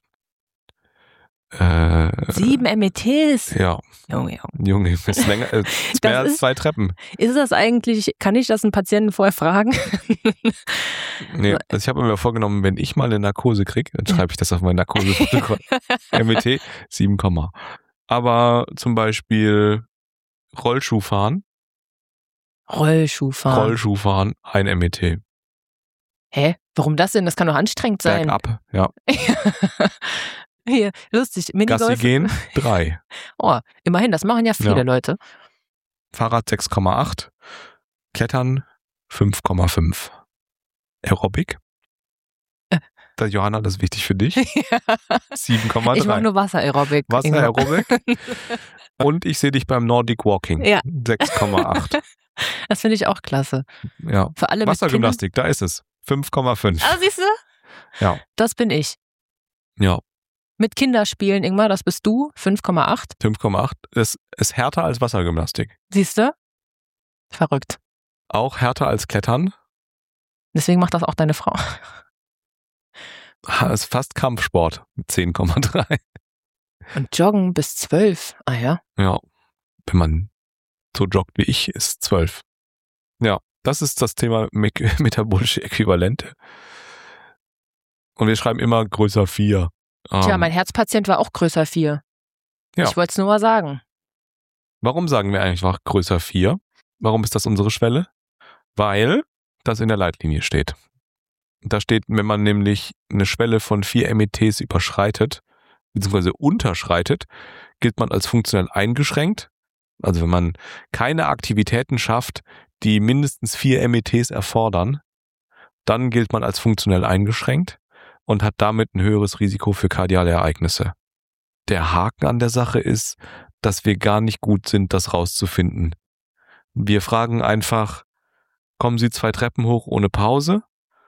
Äh, Sieben M E Ts. Ja, Junge, Junge. Junge, ist länger, äh, ist Das mehr als ist- zwei Treppen. Ist das eigentlich, kann ich das einen Patienten vorher fragen? Nee, also ich habe mir vorgenommen, wenn ich mal eine Narkose kriege, dann schreibe ich das auf mein Narkoseprotokoll. M E T sieben, aber zum Beispiel Rollschuhfahren, Rollschuhfahren. Rollschuhfahren, ein M E T. Hä? Warum das denn? Das kann doch anstrengend sein. Bergab, ja. Hier, lustig. Gassi Minigolf. gehen, drei. Oh, immerhin, das machen ja viele Ja. Leute. Fahrrad sechs Komma acht, Klettern fünf Komma fünf. Aerobic. Äh. Da, Johanna, das ist wichtig für dich. sieben Komma Ich mache drei. nur Wasser-Aerobic. Wasser-Aerobic. Und ich sehe dich beim Nordic Walking. Ja. sechs Komma acht. Das finde ich auch klasse. Ja. Für alle mit Kindern. Wassergymnastik, da ist es. fünf Komma fünf. Ah, siehst du? Ja. Das bin ich. Ja, Mit Kinderspielen, Ingmar, das bist du. fünf Komma acht. fünf Komma acht. Das ist härter als Wassergymnastik. Siehst du? Verrückt. Auch härter als Klettern. Deswegen macht das auch deine Frau. Ha, ist fast Kampfsport mit zehn Komma drei. Und Joggen bis zwölf. Ah ja. Ja, wenn man so joggt wie ich, ist zwölf. Ja, das ist das Thema me- metabolische Äquivalente. Und wir schreiben immer größer vier. Tja, Ähm, mein Herzpatient war auch größer vier. Ja. Ich wollte es nur mal sagen. Warum sagen wir einfach größer vier? Warum ist das unsere Schwelle? Weil das in der Leitlinie steht. Da steht, wenn man nämlich eine Schwelle von vier M E Ts überschreitet, beziehungsweise unterschreitet, gilt man als funktionell eingeschränkt. Also wenn man keine Aktivitäten schafft, die mindestens vier M E Ts erfordern, dann gilt man als funktionell eingeschränkt und hat damit ein höheres Risiko für kardiale Ereignisse. Der Haken an der Sache ist, dass wir gar nicht gut sind, das rauszufinden. Wir fragen einfach, kommen Sie zwei Treppen hoch ohne Pause?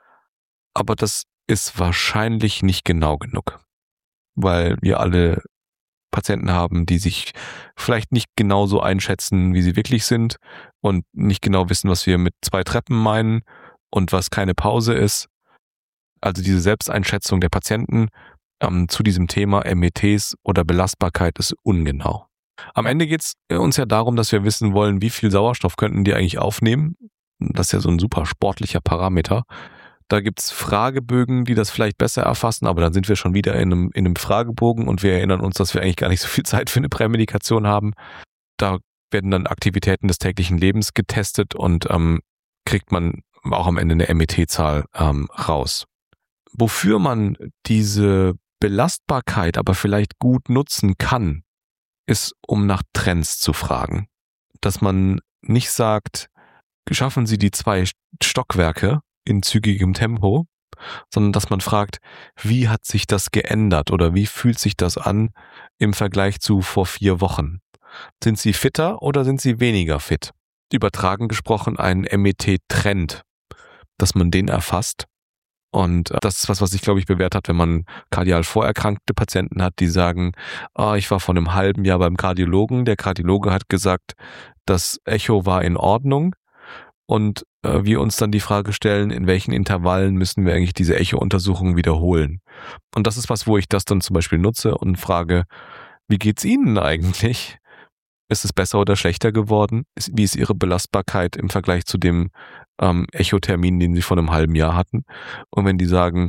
Aber das ist wahrscheinlich nicht genau genug, weil wir alle Patienten haben, die sich vielleicht nicht genauso einschätzen, wie sie wirklich sind und nicht genau wissen, was wir mit zwei Treppen meinen und was keine Pause ist. Also diese Selbsteinschätzung der Patienten ähm, zu diesem Thema M E Ts oder Belastbarkeit ist ungenau. Am Ende geht es uns ja darum, dass wir wissen wollen, wie viel Sauerstoff könnten die eigentlich aufnehmen. Das ist ja so ein super sportlicher Parameter. Da gibt's Fragebögen, die das vielleicht besser erfassen, aber dann sind wir schon wieder in einem, in einem Fragebogen und wir erinnern uns, dass wir eigentlich gar nicht so viel Zeit für eine Prämedikation haben. Da werden dann Aktivitäten des täglichen Lebens getestet und ähm, kriegt man auch am Ende eine M E T-Zahl ähm, raus. Wofür man diese Belastbarkeit aber vielleicht gut nutzen kann, ist, um nach Trends zu fragen. Dass man nicht sagt, schaffen Sie die zwei Stockwerke in zügigem Tempo, sondern dass man fragt, wie hat sich das geändert oder wie fühlt sich das an im Vergleich zu vor vier Wochen? Sind Sie fitter oder sind Sie weniger fit? Übertragen gesprochen ein M E T-Trend, dass man den erfasst. Und das ist was, was sich, glaube ich, bewährt hat, wenn man kardial vorerkrankte Patienten hat, die sagen, ah, ich war vor einem halben Jahr beim Kardiologen. Der Kardiologe hat gesagt, das Echo war in Ordnung. Und äh, wir uns dann die Frage stellen, in welchen Intervallen müssen wir eigentlich diese Echo-Untersuchungen wiederholen. Und das ist was, wo ich das dann zum Beispiel nutze und frage, wie geht's Ihnen eigentlich? Ist es besser oder schlechter geworden? Wie ist Ihre Belastbarkeit im Vergleich zu dem ähm, Echo-Termin, den Sie vor einem halben Jahr hatten? Und wenn die sagen,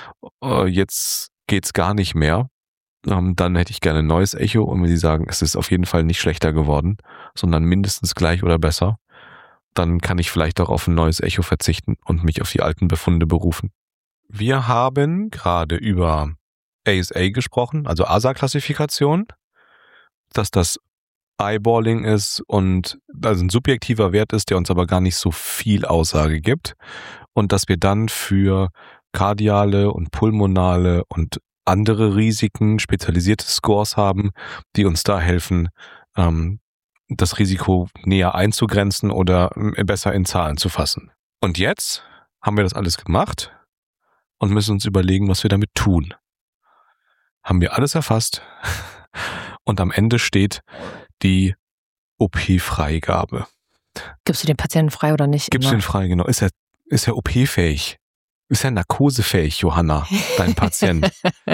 äh, jetzt geht's gar nicht mehr, ähm, dann hätte ich gerne ein neues Echo. Und wenn sie sagen, es ist auf jeden Fall nicht schlechter geworden, sondern mindestens gleich oder besser, dann kann ich vielleicht auch auf ein neues Echo verzichten und mich auf die alten Befunde berufen. Wir haben gerade über A S A gesprochen, also A S A-Klassifikation, dass das Eyeballing ist und also ein subjektiver Wert ist, der uns aber gar nicht so viel Aussage gibt und dass wir dann für kardiale und pulmonale und andere Risiken spezialisierte Scores haben, die uns da helfen, ähm, das Risiko näher einzugrenzen oder besser in Zahlen zu fassen. Und jetzt haben wir das alles gemacht und müssen uns überlegen, was wir damit tun. Haben wir alles erfasst und am Ende steht die O P-Freigabe. Gibst du den Patienten frei oder nicht? Gibst du den frei, genau. Ist er, ist er O P-fähig? Ist er narkosefähig, Johanna, dein Patient?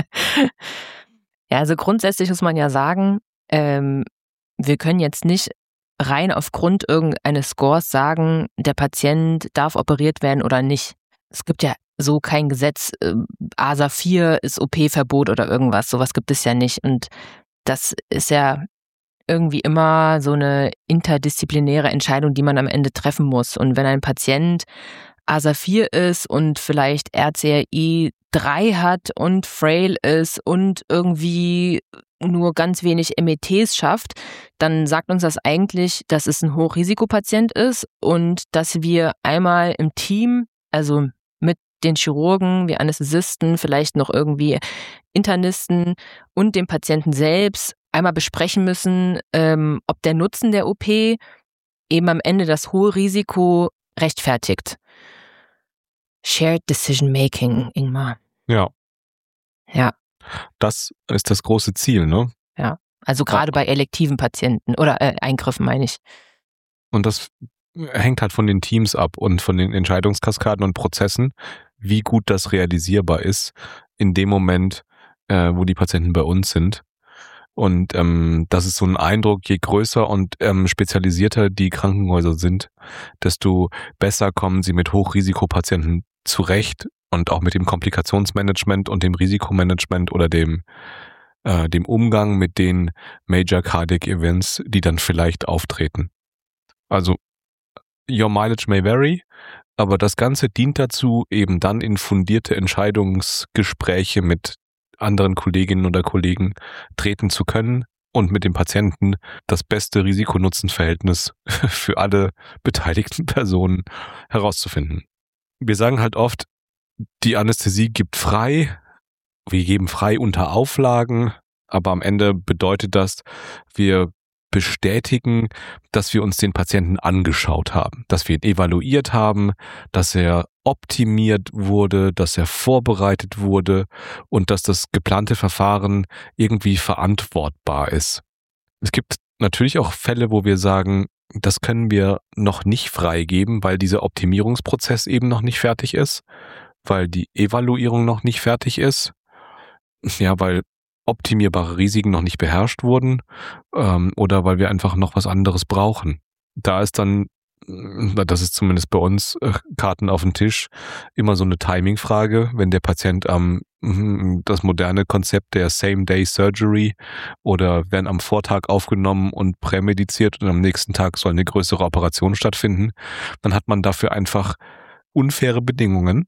Ja, also grundsätzlich muss man ja sagen, ähm, wir können jetzt nicht rein aufgrund irgendeines Scores sagen, der Patient darf operiert werden oder nicht. Es gibt ja so kein Gesetz, äh, A S A vier ist O P-Verbot oder irgendwas, sowas gibt es ja nicht. Und das ist ja irgendwie immer so eine interdisziplinäre Entscheidung, die man am Ende treffen muss. Und wenn ein Patient A S A vier ist und vielleicht R C R I drei hat und frail ist und irgendwie nur ganz wenig M E Ts schafft, dann sagt uns das eigentlich, dass es ein Hochrisikopatient ist und dass wir einmal im Team, also mit den Chirurgen, wie Anästhesisten, vielleicht noch irgendwie Internisten und dem Patienten selbst einmal besprechen müssen, ähm, ob der Nutzen der O P eben am Ende das hohe Risiko rechtfertigt. Shared Decision Making, Ingmar. Ja. Ja. Das ist das große Ziel, ne? Ja. Also gerade bei elektiven Patienten oder äh, Eingriffen, meine ich. Und das hängt halt von den Teams ab und von den Entscheidungskaskaden und Prozessen, wie gut das realisierbar ist in dem Moment, äh, wo die Patienten bei uns sind. Und ähm, das ist so ein Eindruck, je größer und ähm, spezialisierter die Krankenhäuser sind, desto besser kommen sie mit Hochrisikopatienten zurecht und auch mit dem Komplikationsmanagement und dem Risikomanagement oder dem äh, dem Umgang mit den Major Cardiac Events, die dann vielleicht auftreten. Also your mileage may vary, aber das Ganze dient dazu, eben dann in fundierte Entscheidungsgespräche mit anderen Kolleginnen oder Kollegen treten zu können und mit dem Patienten das beste Risiko-Nutzen-Verhältnis für alle beteiligten Personen herauszufinden. Wir sagen halt oft, die Anästhesie gibt frei, wir geben frei unter Auflagen, aber am Ende bedeutet das, wir bestätigen, dass wir uns den Patienten angeschaut haben, dass wir ihn evaluiert haben, dass er optimiert wurde, dass er vorbereitet wurde und dass das geplante Verfahren irgendwie verantwortbar ist. Es gibt natürlich auch Fälle, wo wir sagen, das können wir noch nicht freigeben, weil dieser Optimierungsprozess eben noch nicht fertig ist, weil die Evaluierung noch nicht fertig ist, ja, weil optimierbare Risiken noch nicht beherrscht wurden ähm, oder weil wir einfach noch was anderes brauchen. Da ist dann, das ist zumindest bei uns, äh, Karten auf den Tisch, immer so eine Timing-Frage, wenn der Patient am ähm, das moderne Konzept der Same-Day-Surgery oder werden am Vortag aufgenommen und prämediziert und am nächsten Tag soll eine größere Operation stattfinden, dann hat man dafür einfach unfaire Bedingungen,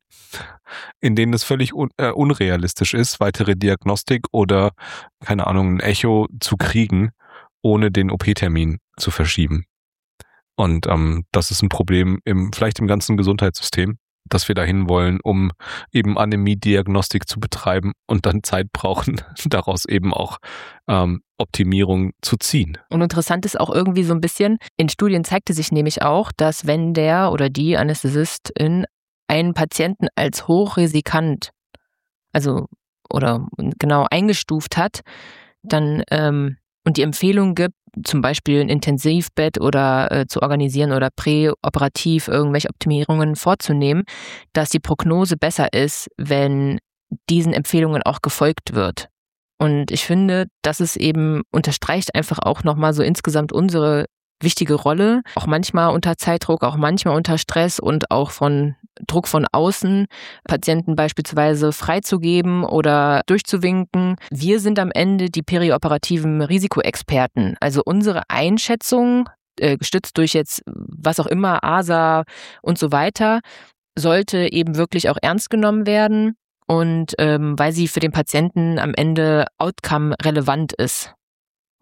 in denen es völlig un- äh, unrealistisch ist, weitere Diagnostik oder, keine Ahnung, ein Echo zu kriegen, ohne den O P-Termin zu verschieben. Und ähm, das ist ein Problem im vielleicht im ganzen Gesundheitssystem, dass wir dahin wollen, um eben Anämie-Diagnostik zu betreiben und dann Zeit brauchen, daraus eben auch ähm, Optimierung zu ziehen. Und interessant ist auch irgendwie so ein bisschen, in Studien zeigte sich nämlich auch, dass wenn der oder die Anästhesistin einen Patienten als hochrisikant, also oder genau eingestuft hat, dann ähm, und die Empfehlung gibt, zum Beispiel ein Intensivbett oder äh, zu organisieren oder präoperativ irgendwelche Optimierungen vorzunehmen, dass die Prognose besser ist, wenn diesen Empfehlungen auch gefolgt wird. Und ich finde, das ist eben, unterstreicht einfach auch nochmal so insgesamt unsere wichtige Rolle, auch manchmal unter Zeitdruck, auch manchmal unter Stress und auch von Druck von außen, Patienten beispielsweise freizugeben oder durchzuwinken. Wir sind am Ende die perioperativen Risikoexperten. Also unsere Einschätzung, äh, gestützt durch jetzt was auch immer, A S A und so weiter, sollte eben wirklich auch ernst genommen werden und ähm, weil sie für den Patienten am Ende outcome relevant ist.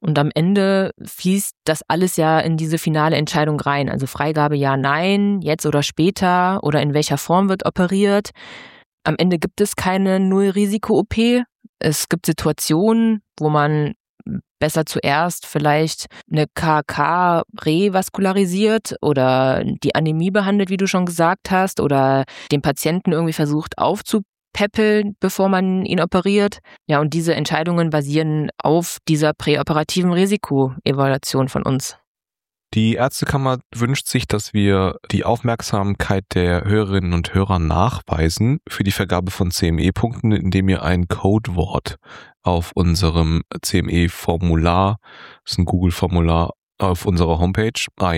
Und am Ende fließt das alles ja in diese finale Entscheidung rein. Also Freigabe ja, nein, jetzt oder später oder in welcher Form wird operiert. Am Ende gibt es keine Null-Risiko-O P. Es gibt Situationen, wo man besser zuerst vielleicht eine K K revaskularisiert oder die Anämie behandelt, wie du schon gesagt hast, oder den Patienten irgendwie versucht aufzupäppeln, bevor man ihn operiert. Ja, und diese Entscheidungen basieren auf dieser präoperativen Risikoevaluation von uns. Die Ärztekammer wünscht sich, dass wir die Aufmerksamkeit der Hörerinnen und Hörer nachweisen für die Vergabe von C M E-Punkten, indem ihr ein Codewort auf unserem C M E-Formular, das ist ein Google-Formular, auf unserer Homepage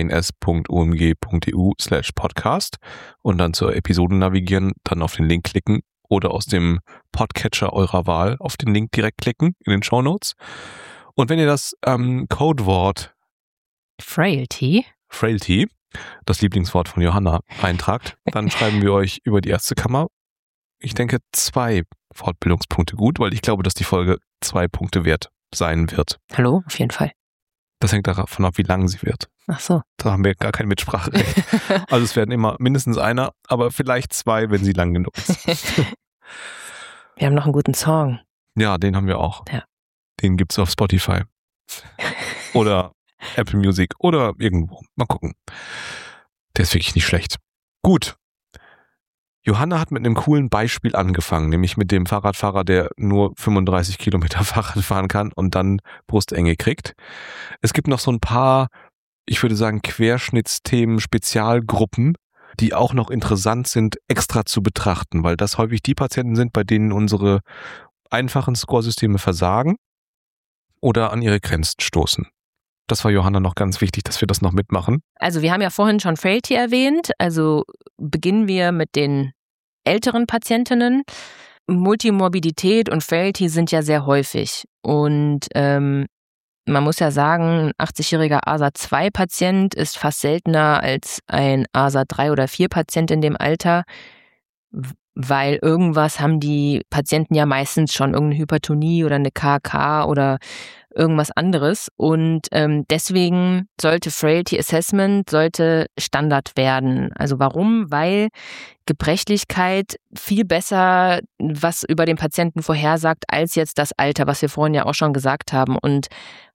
ans.omg.eu slash podcast und dann zur Episode navigieren, dann auf den Link klicken oder aus dem Podcatcher eurer Wahl auf den Link direkt klicken in den Shownotes. Und wenn ihr das ähm, Codewort Frailty. Frailty, das Lieblingswort von Johanna, eintragt, dann schreiben wir euch über die Ärztekammer, ich denke, zwei Fortbildungspunkte gut, weil ich glaube, dass die Folge zwei Punkte wert sein wird. Hallo, auf jeden Fall. Das hängt davon ab, wie lang sie wird. Ach so. Da haben wir gar kein Mitspracherecht. Also es werden immer mindestens einer, aber vielleicht zwei, wenn sie lang genug ist. Wir haben noch einen guten Song. Ja, den haben wir auch. Ja. Den gibt's auf Spotify. Oder Apple Music oder irgendwo. Mal gucken. Der ist wirklich nicht schlecht. Gut. Johanna hat mit einem coolen Beispiel angefangen, nämlich mit dem Fahrradfahrer, der nur fünfunddreißig Kilometer Fahrrad fahren kann und dann Brustenge kriegt. Es gibt noch so ein paar, ich würde sagen, Querschnittsthemen, Spezialgruppen, die auch noch interessant sind, extra zu betrachten, weil das häufig die Patienten sind, bei denen unsere einfachen Scoresysteme versagen oder an ihre Grenzen stoßen. Das war Johanna noch ganz wichtig, dass wir das noch mitmachen. Also wir haben ja vorhin schon Frailty erwähnt, also beginnen wir mit den älteren Patientinnen. Multimorbidität und Frailty sind ja sehr häufig und ähm, man muss ja sagen, ein achtzigjähriger A S A zwei Patient ist fast seltener als ein A S A drei oder vier Patient in dem Alter, weil irgendwas haben die Patienten ja meistens schon, irgendeine Hypertonie oder eine K K oder irgendwas anderes und ähm, deswegen sollte Frailty Assessment sollte Standard werden. Also warum? Weil Gebrechlichkeit viel besser was über den Patienten vorhersagt als jetzt das Alter, was wir vorhin ja auch schon gesagt haben. Und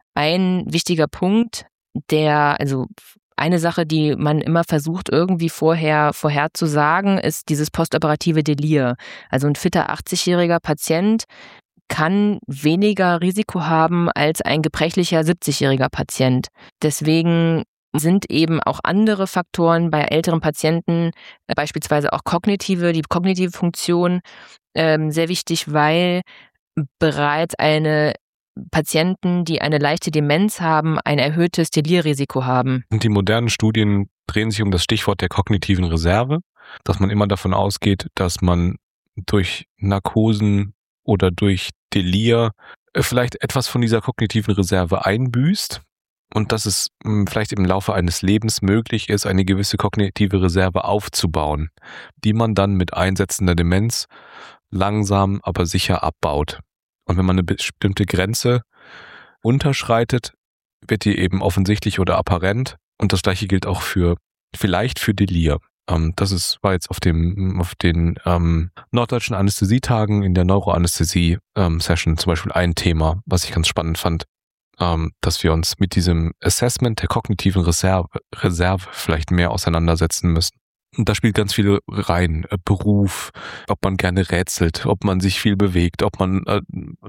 ein wichtiger Punkt, der, also eine Sache, die man immer versucht irgendwie vorher vorherzusagen, ist dieses postoperative Delir. Also ein fitter achtzigjähriger Patient kann weniger Risiko haben als ein gebrechlicher siebzigjähriger Patient. Deswegen sind eben auch andere Faktoren bei älteren Patienten, beispielsweise auch kognitive, die kognitive Funktion, ähm, sehr wichtig, weil bereits eine Patienten, die eine leichte Demenz haben, ein erhöhtes Delirrisiko haben. Und die modernen Studien drehen sich um das Stichwort der kognitiven Reserve, dass man immer davon ausgeht, dass man durch Narkosen oder durch Delir vielleicht etwas von dieser kognitiven Reserve einbüßt und dass es vielleicht im Laufe eines Lebens möglich ist, eine gewisse kognitive Reserve aufzubauen, die man dann mit einsetzender Demenz langsam, aber sicher abbaut. Und wenn man eine bestimmte Grenze unterschreitet, wird die eben offensichtlich oder apparent. Und das Gleiche gilt auch für, vielleicht für Delir. Ähm, das ist, war jetzt auf dem, auf den ähm, norddeutschen Anästhesietagen in der Neuroanästhesie-Session ähm, zum Beispiel ein Thema, was ich ganz spannend fand, ähm, dass wir uns mit diesem Assessment der kognitiven Reserve, Reserve vielleicht mehr auseinandersetzen müssen. Und da spielt ganz viel rein. Beruf, ob man gerne rätselt, ob man sich viel bewegt, ob man äh,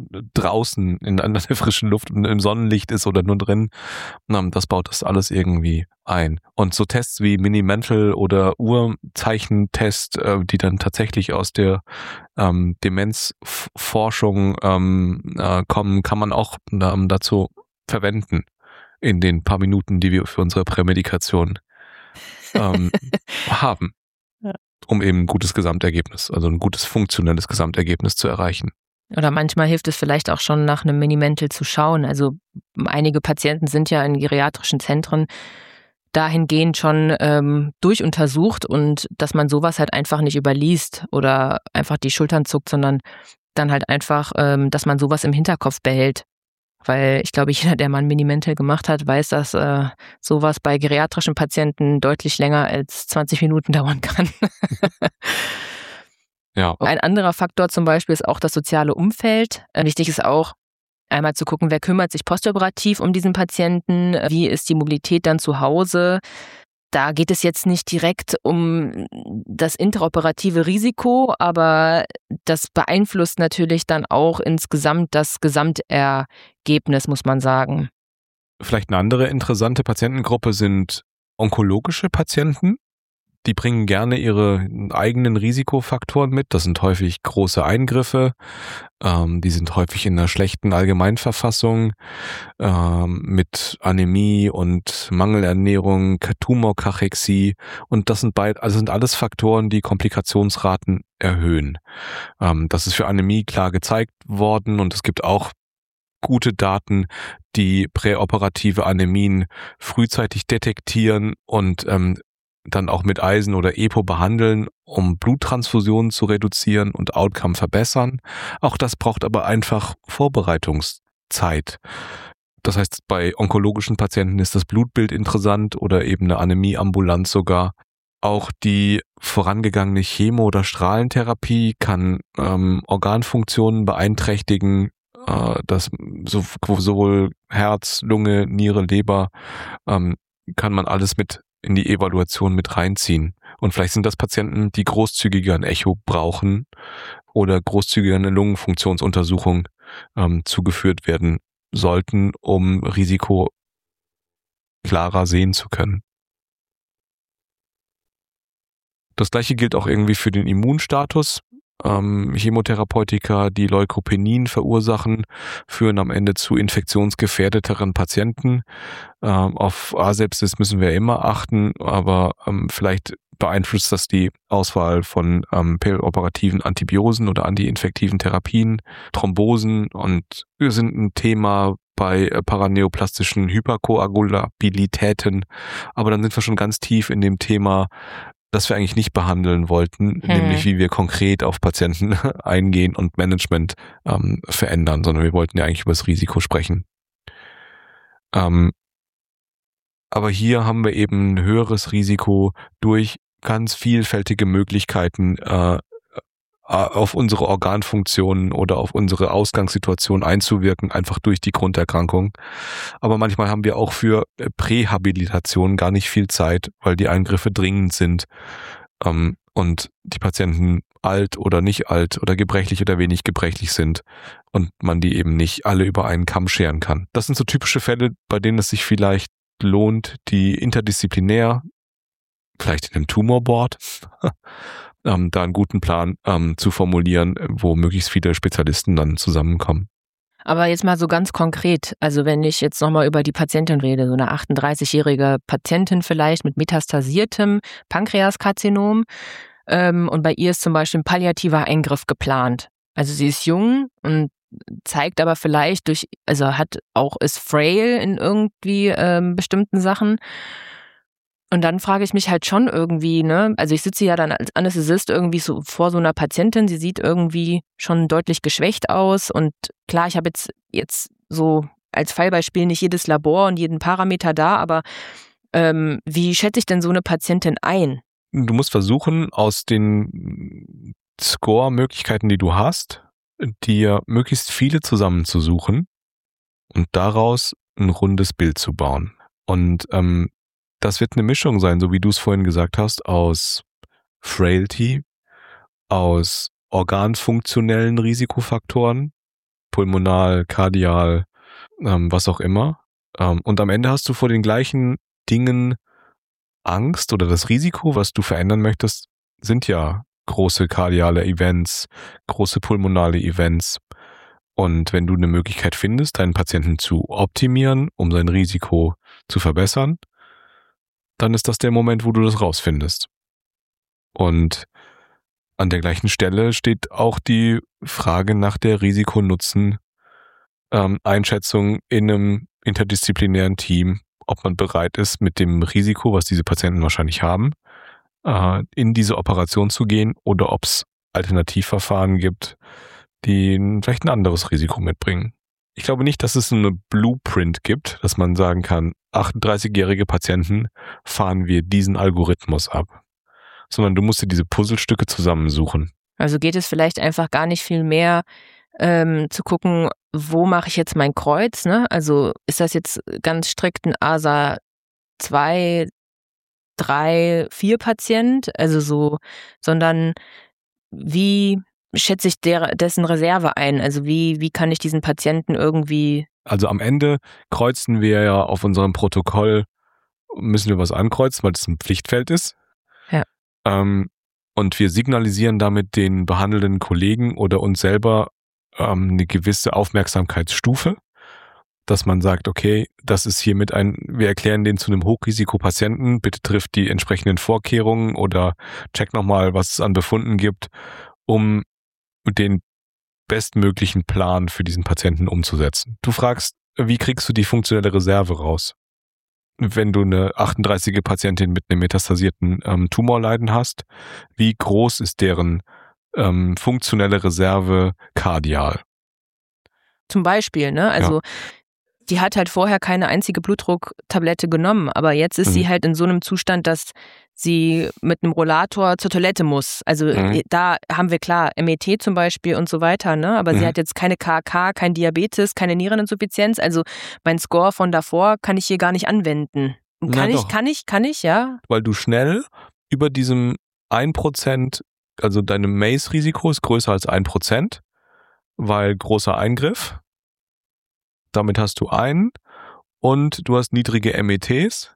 draußen in, in der frischen Luft im Sonnenlicht ist oder nur drin. Das baut das alles irgendwie ein. Und so Tests wie Mini-Mental oder Urzeichentest, äh, die dann tatsächlich aus der ähm, Demenzforschung ähm, äh, kommen, kann man auch ähm, dazu verwenden in den paar Minuten, die wir für unsere Prämedikation ähm, haben, ja, um eben ein gutes Gesamtergebnis, also ein gutes funktionelles Gesamtergebnis zu erreichen. Oder manchmal hilft es vielleicht auch schon, nach einem Mini-Mental zu schauen. Also einige Patienten sind ja in geriatrischen Zentren dahingehend schon ähm, durchuntersucht und dass man sowas halt einfach nicht überliest oder einfach die Schultern zuckt, sondern dann halt einfach, ähm, dass man sowas im Hinterkopf behält. Weil ich glaube, jeder, der mal ein Minimental gemacht hat, weiß, dass äh, sowas bei geriatrischen Patienten deutlich länger als zwanzig Minuten dauern kann. Ja. Ein anderer Faktor zum Beispiel ist auch das soziale Umfeld. Wichtig ist auch, einmal zu gucken, wer kümmert sich postoperativ um diesen Patienten, wie ist die Mobilität dann zu Hause. Da geht es jetzt nicht direkt um das interoperative Risiko, aber das beeinflusst natürlich dann auch insgesamt das Gesamtergebnis, muss man sagen. Vielleicht eine andere interessante Patientengruppe sind onkologische Patienten. Die bringen gerne ihre eigenen Risikofaktoren mit. Das sind häufig große Eingriffe. Ähm, die sind häufig in einer schlechten Allgemeinverfassung ähm, mit Anämie und Mangelernährung, Tumorkachexie. Und das sind beid, also sind alles Faktoren, die Komplikationsraten erhöhen. Ähm, das ist für Anämie klar gezeigt worden und es gibt auch gute Daten, die präoperative Anämien frühzeitig detektieren und ähm, dann auch mit Eisen oder Epo behandeln, um Bluttransfusionen zu reduzieren und Outcome verbessern. Auch das braucht aber einfach Vorbereitungszeit. Das heißt, bei onkologischen Patienten ist das Blutbild interessant oder eben eine Anämieambulanz sogar. Auch die vorangegangene Chemo- oder Strahlentherapie kann ähm, Organfunktionen beeinträchtigen, äh, das so, sowohl Herz, Lunge, Niere, Leber ähm, kann man alles mit in die Evaluation mit reinziehen. Und vielleicht sind das Patienten, die großzügiger ein Echo brauchen oder großzügiger eine Lungenfunktionsuntersuchung ähm, zugeführt werden sollten, um Risiko klarer sehen zu können. Das gleiche gilt auch irgendwie für den Immunstatus. Ähm, Chemotherapeutika, die Leukopenien verursachen, führen am Ende zu infektionsgefährdeteren Patienten. Ähm, auf Asepsis müssen wir immer achten, aber ähm, vielleicht beeinflusst das die Auswahl von ähm, perioperativen Antibiosen oder antiinfektiven Therapien. Thrombosen und sind ein Thema bei äh, paraneoplastischen Hyperkoagulabilitäten. Aber dann sind wir schon ganz tief in dem Thema, das wir eigentlich nicht behandeln wollten, hm. nämlich wie wir konkret auf Patienten eingehen und Management ähm, verändern, sondern wir wollten ja eigentlich über das Risiko sprechen. Ähm, aber hier haben wir eben ein höheres Risiko durch ganz vielfältige Möglichkeiten, äh, auf unsere Organfunktionen oder auf unsere Ausgangssituation einzuwirken, einfach durch die Grunderkrankung. Aber manchmal haben wir auch für Prähabilitation gar nicht viel Zeit, weil die Eingriffe dringend sind ähm, und die Patienten alt oder nicht alt oder gebrechlich oder wenig gebrechlich sind und man die eben nicht alle über einen Kamm scheren kann. Das sind so typische Fälle, bei denen es sich vielleicht lohnt, die interdisziplinär, vielleicht in einem Tumorboard, Ähm, da einen guten Plan ähm, zu formulieren, wo möglichst viele Spezialisten dann zusammenkommen. Aber jetzt mal so ganz konkret, also wenn ich jetzt nochmal über die Patientin rede, so eine achtunddreißigjährige Patientin vielleicht mit metastasiertem Pankreaskarzinom ähm, und bei ihr ist zum Beispiel ein palliativer Eingriff geplant. Also sie ist jung und zeigt aber vielleicht durch, also hat auch, ist frail in irgendwie ähm, bestimmten Sachen. Und dann frage ich mich halt schon irgendwie, ne, also ich sitze ja dann als Anästhesist irgendwie so vor so einer Patientin, sie sieht irgendwie schon deutlich geschwächt aus und klar, ich habe jetzt, jetzt so als Fallbeispiel nicht jedes Labor und jeden Parameter da, aber ähm, wie schätze ich denn so eine Patientin ein? Du musst versuchen, aus den Score-Möglichkeiten, die du hast, dir möglichst viele zusammenzusuchen und daraus ein rundes Bild zu bauen. Und ähm, das wird eine Mischung sein, so wie du es vorhin gesagt hast, aus Frailty, aus organfunktionellen Risikofaktoren, pulmonal, kardial, ähm, was auch immer. Ähm, und am Ende hast du vor den gleichen Dingen Angst oder das Risiko, was du verändern möchtest, sind ja große kardiale Events, große pulmonale Events. Und wenn du eine Möglichkeit findest, deinen Patienten zu optimieren, um sein Risiko zu verbessern, dann ist das der Moment, wo du das rausfindest. Und an der gleichen Stelle steht auch die Frage nach der Risiko-Nutzen-Einschätzung in einem interdisziplinären Team, ob man bereit ist, mit dem Risiko, was diese Patienten wahrscheinlich haben, in diese Operation zu gehen oder ob es Alternativverfahren gibt, die vielleicht ein anderes Risiko mitbringen. Ich glaube nicht, dass es so eine Blueprint gibt, dass man sagen kann, achtunddreißigjährige Patienten fahren wir diesen Algorithmus ab. Sondern du musst dir diese Puzzlestücke zusammensuchen. Also geht es vielleicht einfach gar nicht viel mehr ähm, zu gucken, wo mache ich jetzt mein Kreuz, ne? Also ist das jetzt ganz strikt ein A S A zwei, drei, vier Patient, also so, sondern wie schätze ich der, dessen Reserve ein? Also wie, wie kann ich diesen Patienten irgendwie... Also am Ende kreuzen wir ja auf unserem Protokoll, müssen wir was ankreuzen, weil das ein Pflichtfeld ist. Ja. Ähm, und wir signalisieren damit den behandelnden Kollegen oder uns selber ähm, eine gewisse Aufmerksamkeitsstufe, dass man sagt, okay, das ist hiermit ein, wir erklären den zu einem Hochrisikopatienten, bitte trifft die entsprechenden Vorkehrungen oder check nochmal, was es an Befunden gibt, um den bestmöglichen Plan für diesen Patienten umzusetzen. Du fragst, wie kriegst du die funktionelle Reserve raus? Wenn du eine achtunddreißigjährige Patientin mit einem metastasierten ähm, Tumorleiden hast, wie groß ist deren ähm, funktionelle Reserve kardial? Zum Beispiel, ne? Also ja. Die hat halt vorher keine einzige Blutdrucktablette genommen, aber jetzt ist mhm. sie halt in so einem Zustand, dass sie mit einem Rollator zur Toilette muss. Also mhm. da haben wir klar M E T zum Beispiel und so weiter, ne? Aber mhm. sie hat jetzt keine K A K, kein Diabetes, keine Niereninsuffizienz. Also mein Score von davor kann ich hier gar nicht anwenden. Kann Na ich, doch. kann ich, kann ich, ja. Weil du schnell über diesem ein Prozent, also deinem M A C E-Risiko ist größer als ein Prozent, weil großer Eingriff. Damit hast du einen und du hast niedrige M E Ts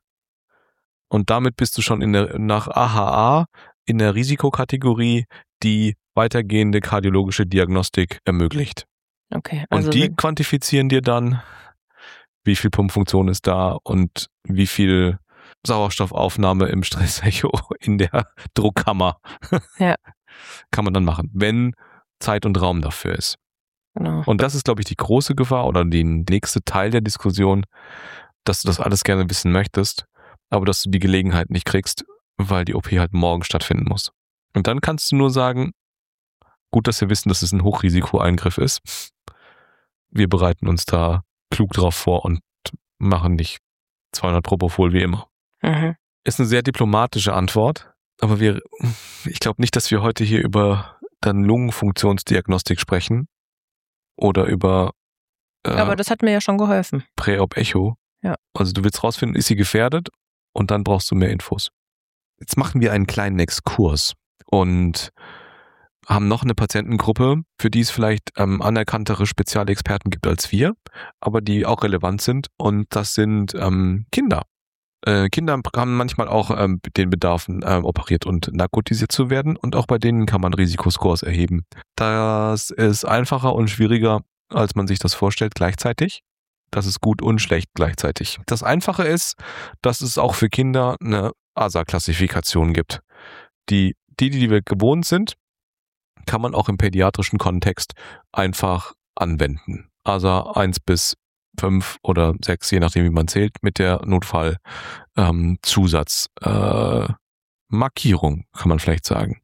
und damit bist du schon in der, nach A H A in der Risikokategorie, die weitergehende kardiologische Diagnostik ermöglicht. Okay. Also und die quantifizieren dir dann, wie viel Pumpfunktion ist da und wie viel Sauerstoffaufnahme im Stressecho in der Druckkammer ja. kann man dann machen, wenn Zeit und Raum dafür ist. Genau. Und das ist, glaube ich, die große Gefahr oder der nächste Teil der Diskussion, dass du das alles gerne wissen möchtest, aber dass du die Gelegenheit nicht kriegst, weil die O P halt morgen stattfinden muss. Und dann kannst du nur sagen, gut, dass wir wissen, dass es ein Hochrisikoeingriff ist. Wir bereiten uns da klug drauf vor und machen nicht zweihundert Propofol wie immer. Mhm. Ist eine sehr diplomatische Antwort, aber wir, ich glaube nicht, dass wir heute hier über dann Lungenfunktionsdiagnostik sprechen. Oder über äh, aber das hat mir ja schon geholfen. Präop-Echo. Ja. Also du willst rausfinden, ist sie gefährdet? Und dann brauchst du mehr Infos. Jetzt machen wir einen kleinen Exkurs und haben noch eine Patientengruppe, für die es vielleicht ähm, anerkanntere Spezialexperten gibt als wir, aber die auch relevant sind. Und das sind ähm, Kinder. Äh, Kinder haben manchmal auch ähm, den Bedarf, ähm, operiert und narkotisiert zu werden. Und auch bei denen kann man Risikoscores erheben. Das ist einfacher und schwieriger, als man sich das vorstellt gleichzeitig. Das ist gut und schlecht gleichzeitig. Das Einfache ist, dass es auch für Kinder eine A S A-Klassifikation gibt. Die, die, die wir gewohnt sind, kann man auch im pädiatrischen Kontext einfach anwenden. A S A eins bis fünf oder sechs, je nachdem wie man zählt, mit der Notfall ähm, Zusatz äh, Markierung, kann man vielleicht sagen.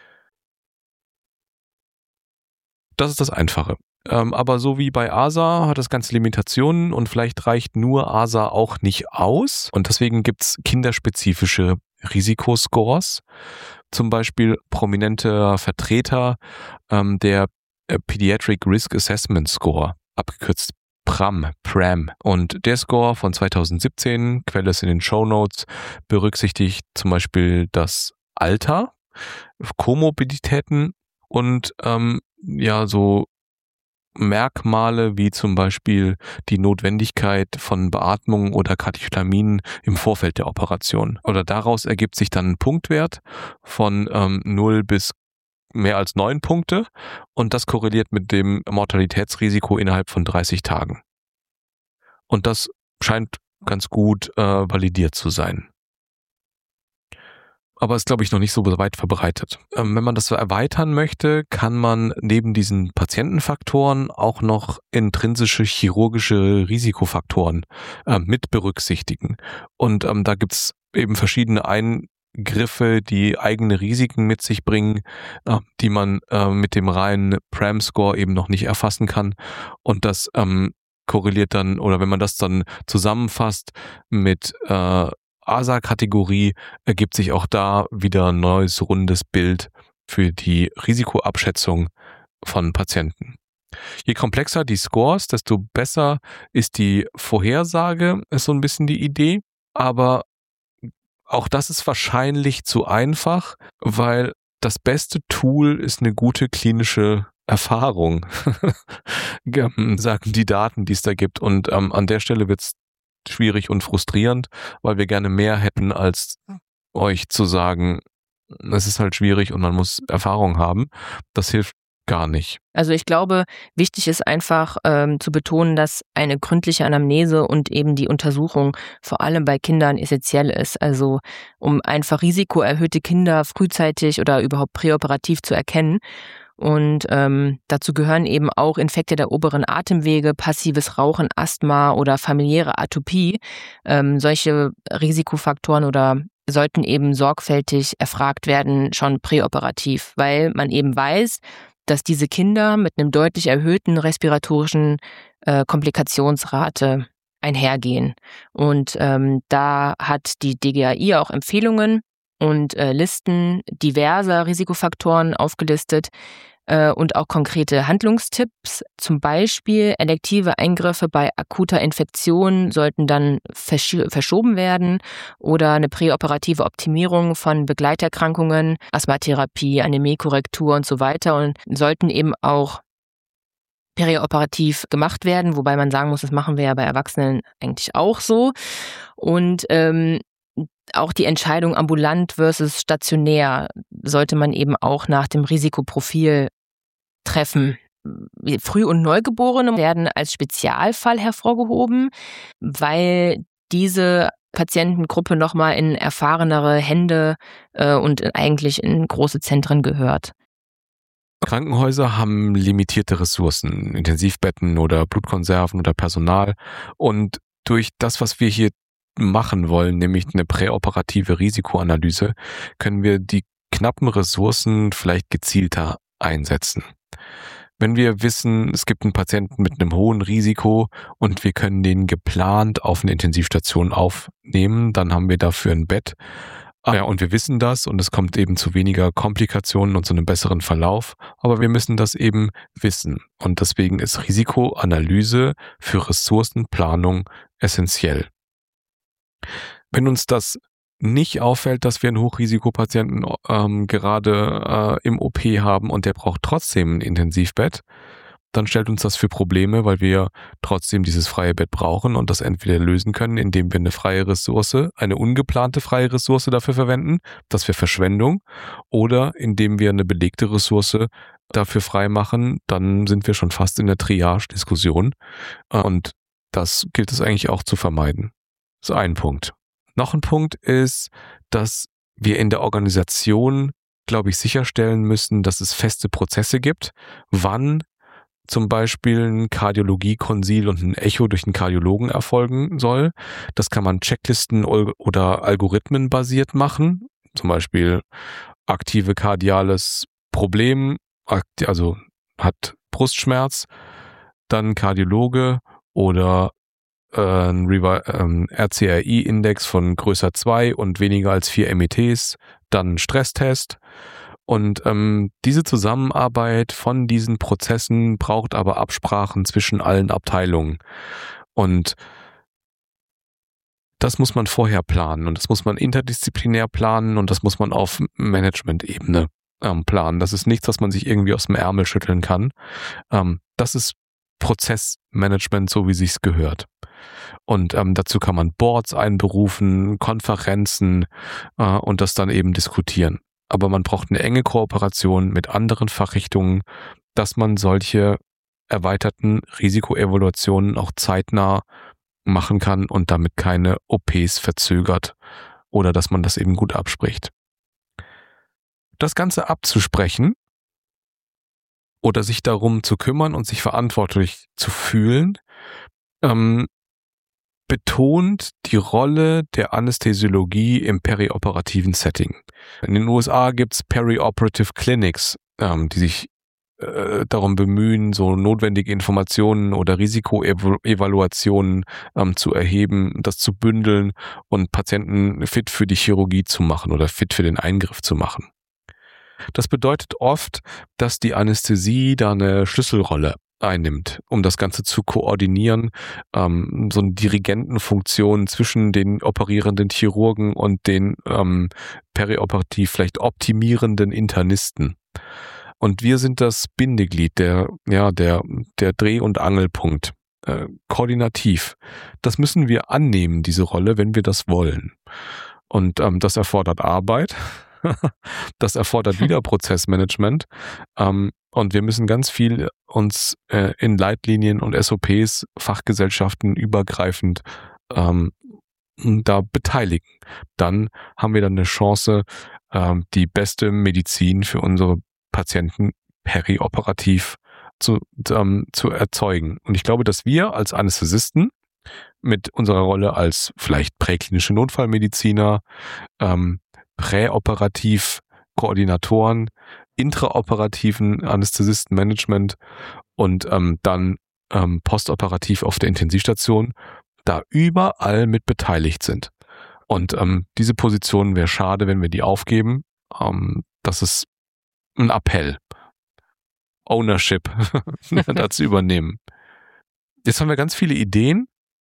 Das ist das Einfache. Ähm, aber so wie bei A S A hat das Ganze Limitationen und vielleicht reicht nur A S A auch nicht aus. Und deswegen gibt's kinderspezifische Risikoscores. Zum Beispiel prominenter Vertreter ähm, der äh, Pediatric Risk Assessment Score, abgekürzt P R A M, P R A M. Und der Score von zweitausendsiebzehn, Quelle ist in den Shownotes, berücksichtigt zum Beispiel das Alter, Komorbiditäten und ähm, ja so Merkmale wie zum Beispiel die Notwendigkeit von Beatmung oder Katecholaminen im Vorfeld der Operation. Oder daraus ergibt sich dann ein Punktwert von ähm, null bis mehr als neun Punkte und das korreliert mit dem Mortalitätsrisiko innerhalb von dreißig Tagen. Und das scheint ganz gut äh, validiert zu sein. Aber ist, glaube ich, noch nicht so weit verbreitet. Ähm, wenn man das so erweitern möchte, kann man neben diesen Patientenfaktoren auch noch intrinsische chirurgische Risikofaktoren äh, mit berücksichtigen. Und ähm, da gibt's eben verschiedene Eingriffe, die eigene Risiken mit sich bringen, äh, die man äh, mit dem reinen P R A M-Score eben noch nicht erfassen kann. Und das ähm, korreliert dann, oder wenn man das dann zusammenfasst mit äh, A S A-Kategorie, ergibt sich auch da wieder ein neues rundes Bild für die Risikoabschätzung von Patienten. Je komplexer die Scores, desto besser ist die Vorhersage, ist so ein bisschen die Idee. Aber auch das ist wahrscheinlich zu einfach, weil das beste Tool ist eine gute klinische Erfahrung, sagen die Daten, die es da gibt. Und ähm, an der Stelle wird es schwierig und frustrierend, weil wir gerne mehr hätten, als euch zu sagen, es ist halt schwierig und man muss Erfahrung haben. Das hilft gar nicht. Also ich glaube, wichtig ist einfach ähm, zu betonen, dass eine gründliche Anamnese und eben die Untersuchung vor allem bei Kindern essentiell ist. Also um einfach risikoerhöhte Kinder frühzeitig oder überhaupt präoperativ zu erkennen. Und ähm, dazu gehören eben auch Infekte der oberen Atemwege, passives Rauchen, Asthma oder familiäre Atopie. Ähm, solche Risikofaktoren oder sollten eben sorgfältig erfragt werden, schon präoperativ, weil man eben weiß, dass diese Kinder mit einem deutlich erhöhten respiratorischen äh, Komplikationsrate einhergehen. Und ähm, da hat die D G A I auch Empfehlungen und äh, Listen diverser Risikofaktoren aufgelistet äh, und auch konkrete Handlungstipps. Zum Beispiel elektive Eingriffe bei akuter Infektion sollten dann versch- verschoben werden oder eine präoperative Optimierung von Begleiterkrankungen, Asthmatherapie, Anämiekorrektur und so weiter und sollten eben auch perioperativ gemacht werden, wobei man sagen muss, das machen wir ja bei Erwachsenen eigentlich auch so. Und ähm, auch die Entscheidung ambulant versus stationär sollte man eben auch nach dem Risikoprofil treffen. Früh- und Neugeborene werden als Spezialfall hervorgehoben, weil diese Patientengruppe nochmal in erfahrenere Hände äh, und eigentlich in große Zentren gehört. Krankenhäuser haben limitierte Ressourcen, Intensivbetten oder Blutkonserven oder Personal. Und durch das, was wir hier machen wollen, nämlich eine präoperative Risikoanalyse, können wir die knappen Ressourcen vielleicht gezielter einsetzen. Wenn wir wissen, es gibt einen Patienten mit einem hohen Risiko und wir können den geplant auf eine Intensivstation aufnehmen, dann haben wir dafür ein Bett. Ah ja, und wir wissen das und es kommt eben zu weniger Komplikationen und zu einem besseren Verlauf, aber wir müssen das eben wissen. Und deswegen ist Risikoanalyse für Ressourcenplanung essentiell. Wenn uns das nicht auffällt, dass wir einen Hochrisikopatienten ähm, gerade äh, im O P haben und der braucht trotzdem ein Intensivbett, dann stellt uns das für Probleme, weil wir trotzdem dieses freie Bett brauchen und das entweder lösen können, indem wir eine freie Ressource, eine ungeplante freie Ressource dafür verwenden, das wäre Verschwendung, oder indem wir eine belegte Ressource dafür frei machen, dann sind wir schon fast in der Triage-Diskussion und das gilt es eigentlich auch zu vermeiden. Das ist ein Punkt. Noch ein Punkt ist, dass wir in der Organisation, glaube ich, sicherstellen müssen, dass es feste Prozesse gibt, wann zum Beispiel ein Kardiologie-Konsil und ein Echo durch einen Kardiologen erfolgen soll. Das kann man Checklisten oder Algorithmen basiert machen. Zum Beispiel aktive kardiales Problem, also hat Brustschmerz, dann Kardiologe oder ein R C R I-Index von größer zwei und weniger als vier M E Ts, dann ein Stresstest. Und ähm, diese Zusammenarbeit von diesen Prozessen braucht aber Absprachen zwischen allen Abteilungen. Und das muss man vorher planen und das muss man interdisziplinär planen und das muss man auf Management-Ebene ähm, planen. Das ist nichts, was man sich irgendwie aus dem Ärmel schütteln kann. Ähm, das ist Prozessmanagement, so wie sich's gehört. Und ähm, dazu kann man Boards einberufen, Konferenzen äh, und das dann eben diskutieren. Aber man braucht eine enge Kooperation mit anderen Fachrichtungen, dass man solche erweiterten Risikoevaluationen auch zeitnah machen kann und damit keine O Ps verzögert oder dass man das eben gut abspricht. Das Ganze abzusprechen oder sich darum zu kümmern und sich verantwortlich zu fühlen, ähm, betont die Rolle der Anästhesiologie im perioperativen Setting. In den U S A gibt's Perioperative Clinics, ähm, die sich äh, darum bemühen, so notwendige Informationen oder Risikoevaluationen ähm, zu erheben, das zu bündeln und Patienten fit für die Chirurgie zu machen oder fit für den Eingriff zu machen. Das bedeutet oft, dass die Anästhesie da eine Schlüsselrolle einnimmt, um das Ganze zu koordinieren, ähm, so eine Dirigentenfunktion zwischen den operierenden Chirurgen und den ähm, perioperativ vielleicht optimierenden Internisten. Und wir sind das Bindeglied, der, ja, der, der Dreh- und Angelpunkt, äh, koordinativ. Das müssen wir annehmen, diese Rolle, wenn wir das wollen. Und ähm, das erfordert Arbeit. Das erfordert wieder Prozessmanagement. Ähm, und wir müssen ganz viel uns äh, in Leitlinien und S O Ps, Fachgesellschaften übergreifend ähm, da beteiligen. Dann haben wir dann eine Chance, ähm, die beste Medizin für unsere Patienten perioperativ zu, ähm, zu erzeugen. Und ich glaube, dass wir als Anästhesisten mit unserer Rolle als vielleicht präklinische Notfallmediziner, ähm, präoperativ Koordinatoren, intraoperativen Anästhesistenmanagement und ähm, dann ähm, postoperativ auf der Intensivstation da überall mit beteiligt sind. Und ähm, diese Position wäre schade, wenn wir die aufgeben. Ähm, das ist ein Appell. Ownership dazu übernehmen. Jetzt haben wir ganz viele Ideen,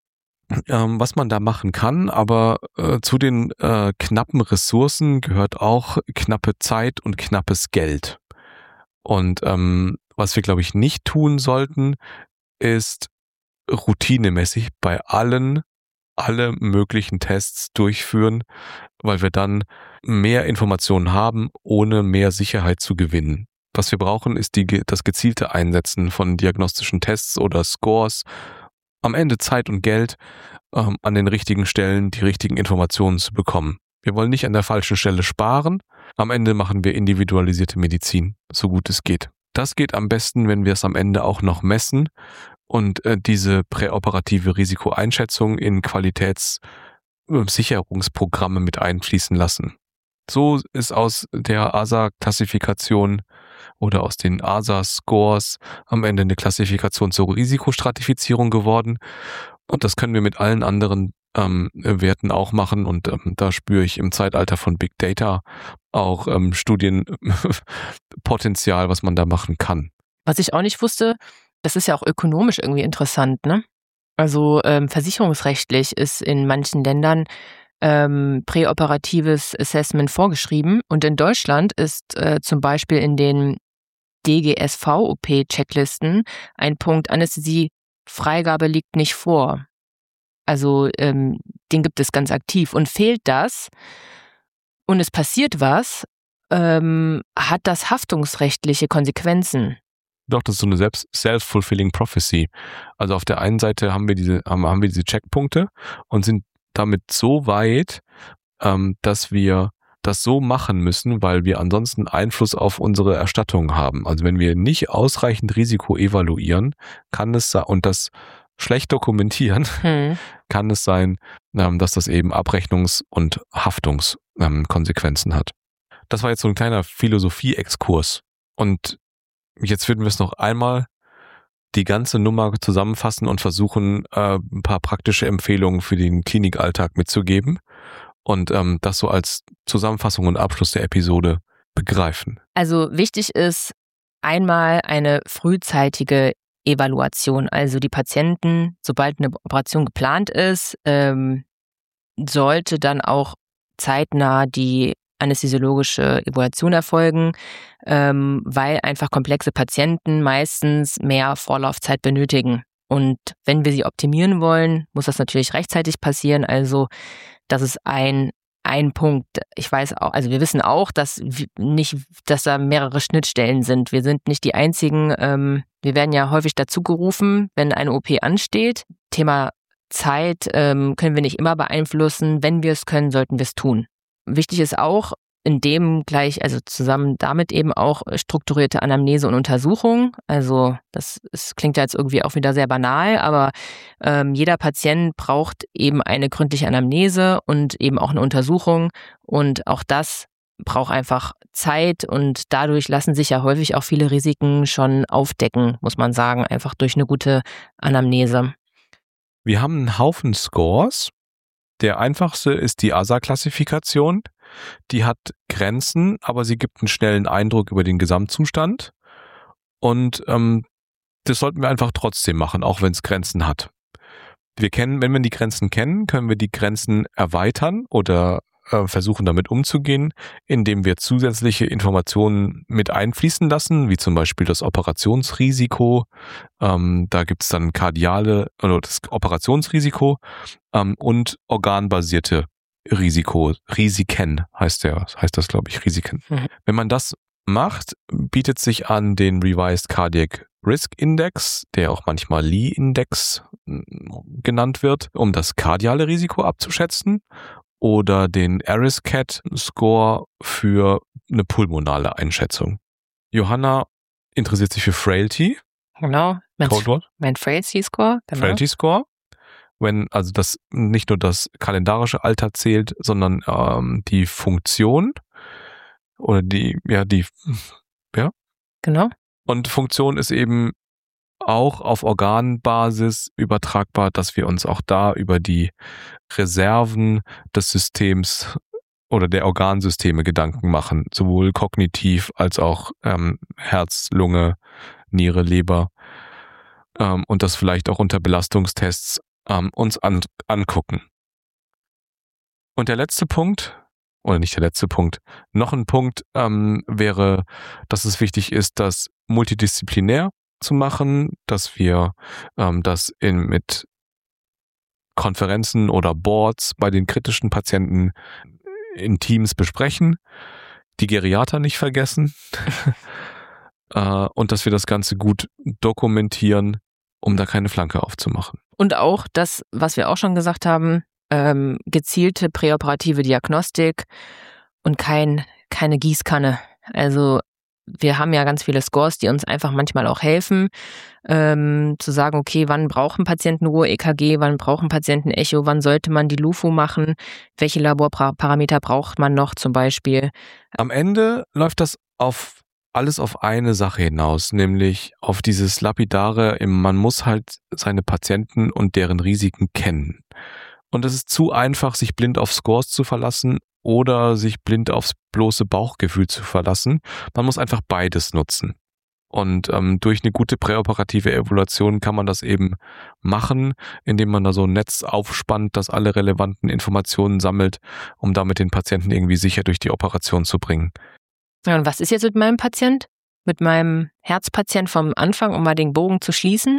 ähm, was man da machen kann, aber äh, zu den äh, knappen Ressourcen gehört auch knappe Zeit und knappes Geld. Und ähm, was wir, glaube ich, nicht tun sollten, ist routinemäßig bei allen alle möglichen Tests durchführen, weil wir dann mehr Informationen haben, ohne mehr Sicherheit zu gewinnen. Was wir brauchen, ist die, das gezielte Einsetzen von diagnostischen Tests oder Scores, am Ende Zeit und Geld, ähm, an den richtigen Stellen die richtigen Informationen zu bekommen. Wir wollen nicht an der falschen Stelle sparen. Am Ende machen wir individualisierte Medizin, so gut es geht. Das geht am besten, wenn wir es am Ende auch noch messen und äh, diese präoperative Risikoeinschätzung in Qualitätssicherungsprogramme mit einfließen lassen. So ist aus der A S A-Klassifikation oder aus den A S A-Scores am Ende eine Klassifikation zur Risikostratifizierung geworden. Und das können wir mit allen anderen ähm, Werten auch machen. Und ähm, da spüre ich im Zeitalter von Big Data auch ähm, Studienpotenzial, was man da machen kann. Was ich auch nicht wusste, das ist ja auch ökonomisch irgendwie interessant, ne? Also ähm, versicherungsrechtlich ist in manchen Ländern ähm, präoperatives Assessment vorgeschrieben. Und in Deutschland ist äh, zum Beispiel in den D G S V-O P-Checklisten ein Punkt Anästhesie, Freigabe liegt nicht vor. Also ähm, den gibt es ganz aktiv. Und fehlt das und es passiert was, ähm, hat das haftungsrechtliche Konsequenzen. Doch, das ist so eine selbst self-fulfilling prophecy. Also auf der einen Seite haben wir diese, haben, haben wir diese Checkpunkte und sind damit so weit, ähm, dass wir das so machen müssen, weil wir ansonsten Einfluss auf unsere Erstattung haben. Also wenn wir nicht ausreichend Risiko evaluieren, kann es sein, und das schlecht dokumentieren, hm. kann es sein, ähm, dass das eben Abrechnungs- und Haftungskonsequenzen ähm, hat. Das war jetzt so ein kleiner Philosophie-Exkurs. Und jetzt würden wir es noch einmal die ganze Nummer zusammenfassen und versuchen, äh, ein paar praktische Empfehlungen für den Klinikalltag mitzugeben und ähm, das so als Zusammenfassung und Abschluss der Episode begreifen. Also wichtig ist einmal eine frühzeitige Evaluation. Also die Patienten, sobald eine Operation geplant ist, ähm, sollte dann auch zeitnah die anästhesiologische Evaluation erfolgen, ähm, weil einfach komplexe Patienten meistens mehr Vorlaufzeit benötigen. Und wenn wir sie optimieren wollen, muss das natürlich rechtzeitig passieren. Also das ist ein ein Punkt. Ich weiß auch, also wir wissen auch, dass nicht, dass da mehrere Schnittstellen sind. Wir sind nicht die einzigen. Ähm, wir werden ja häufig dazu gerufen, wenn eine O P ansteht. Thema Zeit ähm, können wir nicht immer beeinflussen. Wenn wir es können, sollten wir es tun. Wichtig ist auch, in dem gleich, also zusammen damit eben auch strukturierte Anamnese und Untersuchung. Also das, das klingt ja jetzt irgendwie auch wieder sehr banal, aber ähm, jeder Patient braucht eben eine gründliche Anamnese und eben auch eine Untersuchung. Und auch das braucht einfach Zeit und dadurch lassen sich ja häufig auch viele Risiken schon aufdecken, muss man sagen, einfach durch eine gute Anamnese. Wir haben einen Haufen Scores. Der einfachste ist die A S A-Klassifikation. Die hat Grenzen, aber sie gibt einen schnellen Eindruck über den Gesamtzustand. Und ähm, das sollten wir einfach trotzdem machen, auch wenn es Grenzen hat. Wir kennen, wenn wir die Grenzen kennen, können wir die Grenzen erweitern oder äh, versuchen damit umzugehen, indem wir zusätzliche Informationen mit einfließen lassen, wie zum Beispiel das Operationsrisiko. Ähm, da gibt es dann kardiale, oder das Operationsrisiko ähm, und organbasierte Risiko, Risiken heißt der, heißt das, glaube ich, Risiken. Mhm. Wenn man das macht, bietet sich an den Revised Cardiac Risk Index, der auch manchmal Lee-Index genannt wird, um das kardiale Risiko abzuschätzen, oder den ARIS-C A T-Score für eine pulmonale Einschätzung. Johanna interessiert sich für Frailty. Genau. Mein, Codewort. mein Frailty-Score. Genau. Frailty-Score. Wenn also das nicht nur das kalendarische Alter zählt, sondern ähm, die Funktion oder die, ja, die, ja. Genau. Und Funktion ist eben auch auf Organbasis übertragbar, dass wir uns auch da über die Reserven des Systems oder der Organsysteme Gedanken machen, sowohl kognitiv als auch ähm, Herz, Lunge, Niere, Leber ähm, und das vielleicht auch unter Belastungstests ähm, uns an, angucken. Und der letzte Punkt, oder nicht der letzte Punkt, noch ein Punkt ähm, wäre, dass es wichtig ist, das multidisziplinär zu machen, dass wir ähm, das in, mit Konferenzen oder Boards bei den kritischen Patienten in Teams besprechen, die Geriater nicht vergessen äh, und dass wir das Ganze gut dokumentieren, um da keine Flanke aufzumachen. Und auch das, was wir auch schon gesagt haben, ähm, gezielte präoperative Diagnostik und kein, keine Gießkanne. Also wir haben ja ganz viele Scores, die uns einfach manchmal auch helfen, ähm, zu sagen, okay, wann braucht ein Patient ein Ruhe-E K G, wann braucht ein Patient ein Echo, wann sollte man die LUFO machen, welche Laborparameter braucht man noch zum Beispiel. Am Ende läuft das auf alles auf eine Sache hinaus, nämlich auf dieses lapidare, man muss halt seine Patienten und deren Risiken kennen. Und es ist zu einfach, sich blind auf Scores zu verlassen oder sich blind aufs bloße Bauchgefühl zu verlassen. Man muss einfach beides nutzen. Und ähm, durch eine gute präoperative Evaluation kann man das eben machen, indem man da so ein Netz aufspannt, das alle relevanten Informationen sammelt, um damit den Patienten irgendwie sicher durch die Operation zu bringen. Ja, und was ist jetzt mit meinem Patient? Mit meinem Herzpatient vom Anfang, um mal den Bogen zu schließen?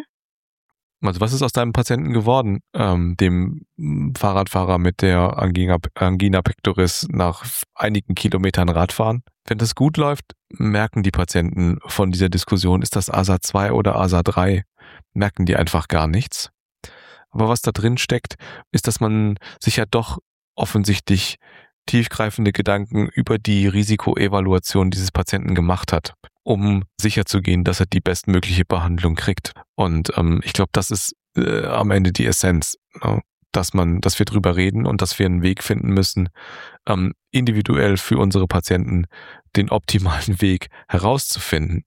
Also was ist aus deinem Patienten geworden, ähm, dem Fahrradfahrer mit der Angina, Angina pectoris nach einigen Kilometern Radfahren? Wenn das gut läuft, merken die Patienten von dieser Diskussion, ist das A S A zwei oder A S A drei, merken die einfach gar nichts. Aber was da drin steckt, ist, dass man sich ja doch offensichtlich tiefgreifende Gedanken über die Risikoevaluation dieses Patienten gemacht hat, um sicherzugehen, dass er die bestmögliche Behandlung kriegt. Und ähm, ich glaube, das ist äh, am Ende die Essenz, ne? dass man, dass wir drüber reden und dass wir einen Weg finden müssen, ähm, individuell für unsere Patienten den optimalen Weg herauszufinden.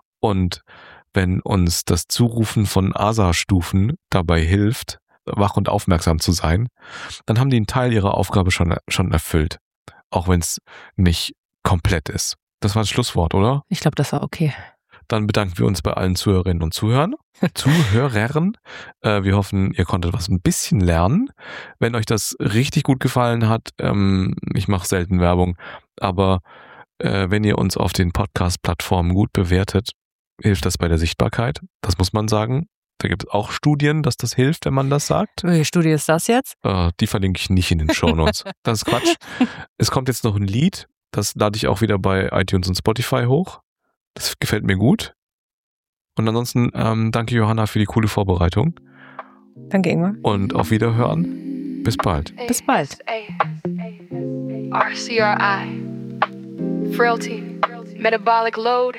Und wenn uns das Zurufen von A S A-Stufen dabei hilft, wach und aufmerksam zu sein, dann haben die einen Teil ihrer Aufgabe schon, schon erfüllt. Auch wenn es nicht komplett ist. Das war das Schlusswort, oder? Ich glaube, das war okay. Dann bedanken wir uns bei allen Zuhörerinnen und Zuhörern. Zuhörern. Äh, wir hoffen, ihr konntet was ein bisschen lernen. Wenn euch das richtig gut gefallen hat, ähm, ich mache selten Werbung, aber äh, wenn ihr uns auf den Podcast-Plattformen gut bewertet, hilft das bei der Sichtbarkeit. Das muss man sagen. Da gibt es auch Studien, dass das hilft, wenn man das sagt. Welche Studie ist das jetzt? Äh, die verlinke ich nicht in den Shownotes. Das ist Quatsch. Es kommt jetzt noch ein Lied. Das lade ich auch wieder bei iTunes und Spotify hoch. Das gefällt mir gut. Und ansonsten ähm, danke Johanna für die coole Vorbereitung. Danke Ingmar. Und auf Wiederhören. Bis bald. Bis bald. R C R I, frailty, metabolic load.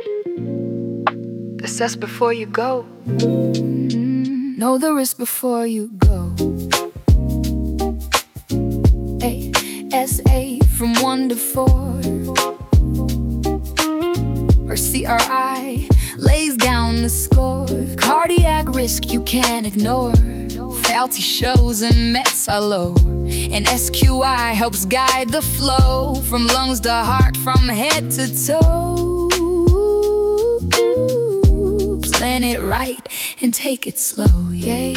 Assess before you go. Know the risk before you go. A S A from one to four. Or C R I lays down the score. Cardiac risk you can't ignore. Frailty shows and Mets are low. And S Q I helps guide the flow from lungs to heart, from head to toe. Plan it right and take it slow, yeah.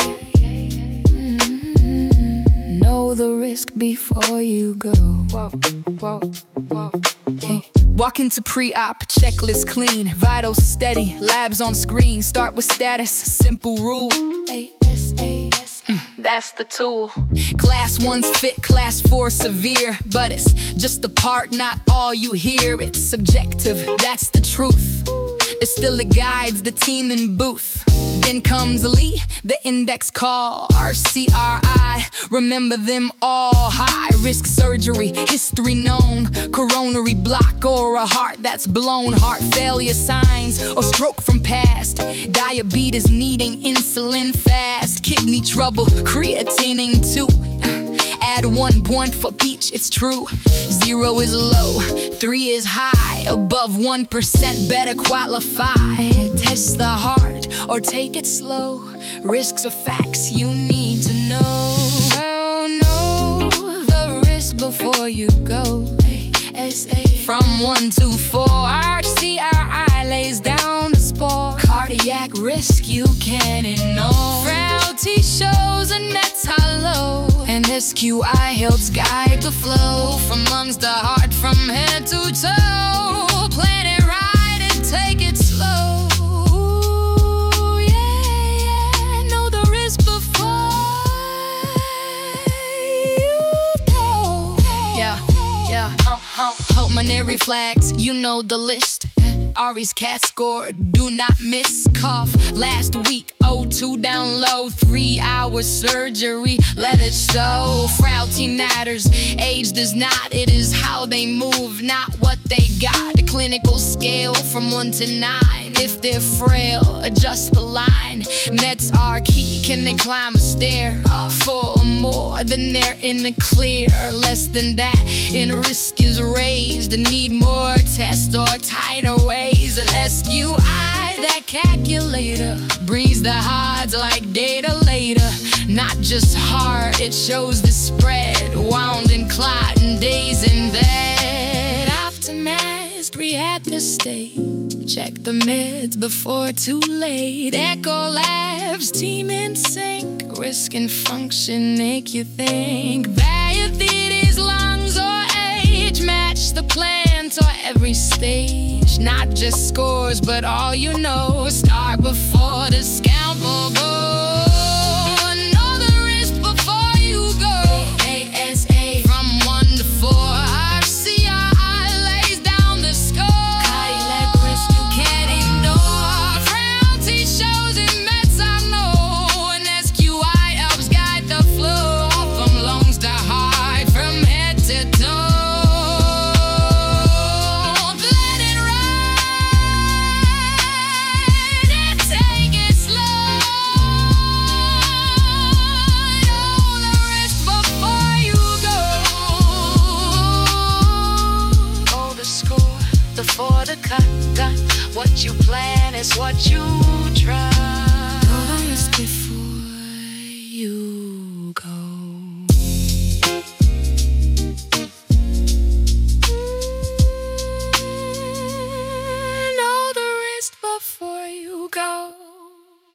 Mm-hmm. Know the risk before you go. Whoa, whoa, whoa, yeah. Walk into pre-op, checklist clean, vitals steady, labs on screen. Start with status, simple rule. A S A S, mm, that's the tool. Class one's fit, class four severe, but it's just the part, not all you hear. It's subjective, that's the truth. It's still it guides the team in booth. Then comes Lee, the index call, R C R I. Remember them all. High risk surgery, history known. Coronary block or a heart that's blown. Heart failure signs or stroke from past. Diabetes needing insulin fast. Kidney trouble, creatining too. Add one point for each, it's true. Zero is low, three is high. Above one percent better qualify. Test the heart or take it slow. Risks are facts you need to know. Oh, know the risk before you go. S A From one to four, R C R I lays down the spore. Cardiac risk you can't ignore. Frailty shows and Mets are low. And S Q I helps guide the flow from lungs to heart, from head to toe. Plan it right and take it slow. Yeah, yeah, know the risk before you go. Yeah, yeah. Pulmonary flags, you know the list. Ari's cat score, do not miss. Cough, last week, O two down low. Three hours surgery, let it show. Frailty matters, age does not. It is how they move, not what they got. The clinical scale from one to nine. If they're frail, adjust the line. Mets are key, can they climb a stair? Four or more, then they're in the clear. Less than that, and risk is raised. Need more tests or tighter ways. An S Q I, that calculator, brings the odds like data later. Not just heart, it shows the spread. Wound and clot and days in bed. Optimized, rehab the state. Check the meds before too late. Echo labs, team in sync. Risk and function make you think. Diabetes, lungs or age, match the plan to every stage. Not just scores, but all you know. Start before the scalpel goes. Know the risk before you go. A S A from one to four. R C R I lays down the score. Cardiac risk you can't ignore. Frailty shows and Mets I know. And S Q I helps guide the flow from lungs to heart, from head to toe. For the cut, cut, what you plan is what you try. Know the risk before you go. Know the risk before you go.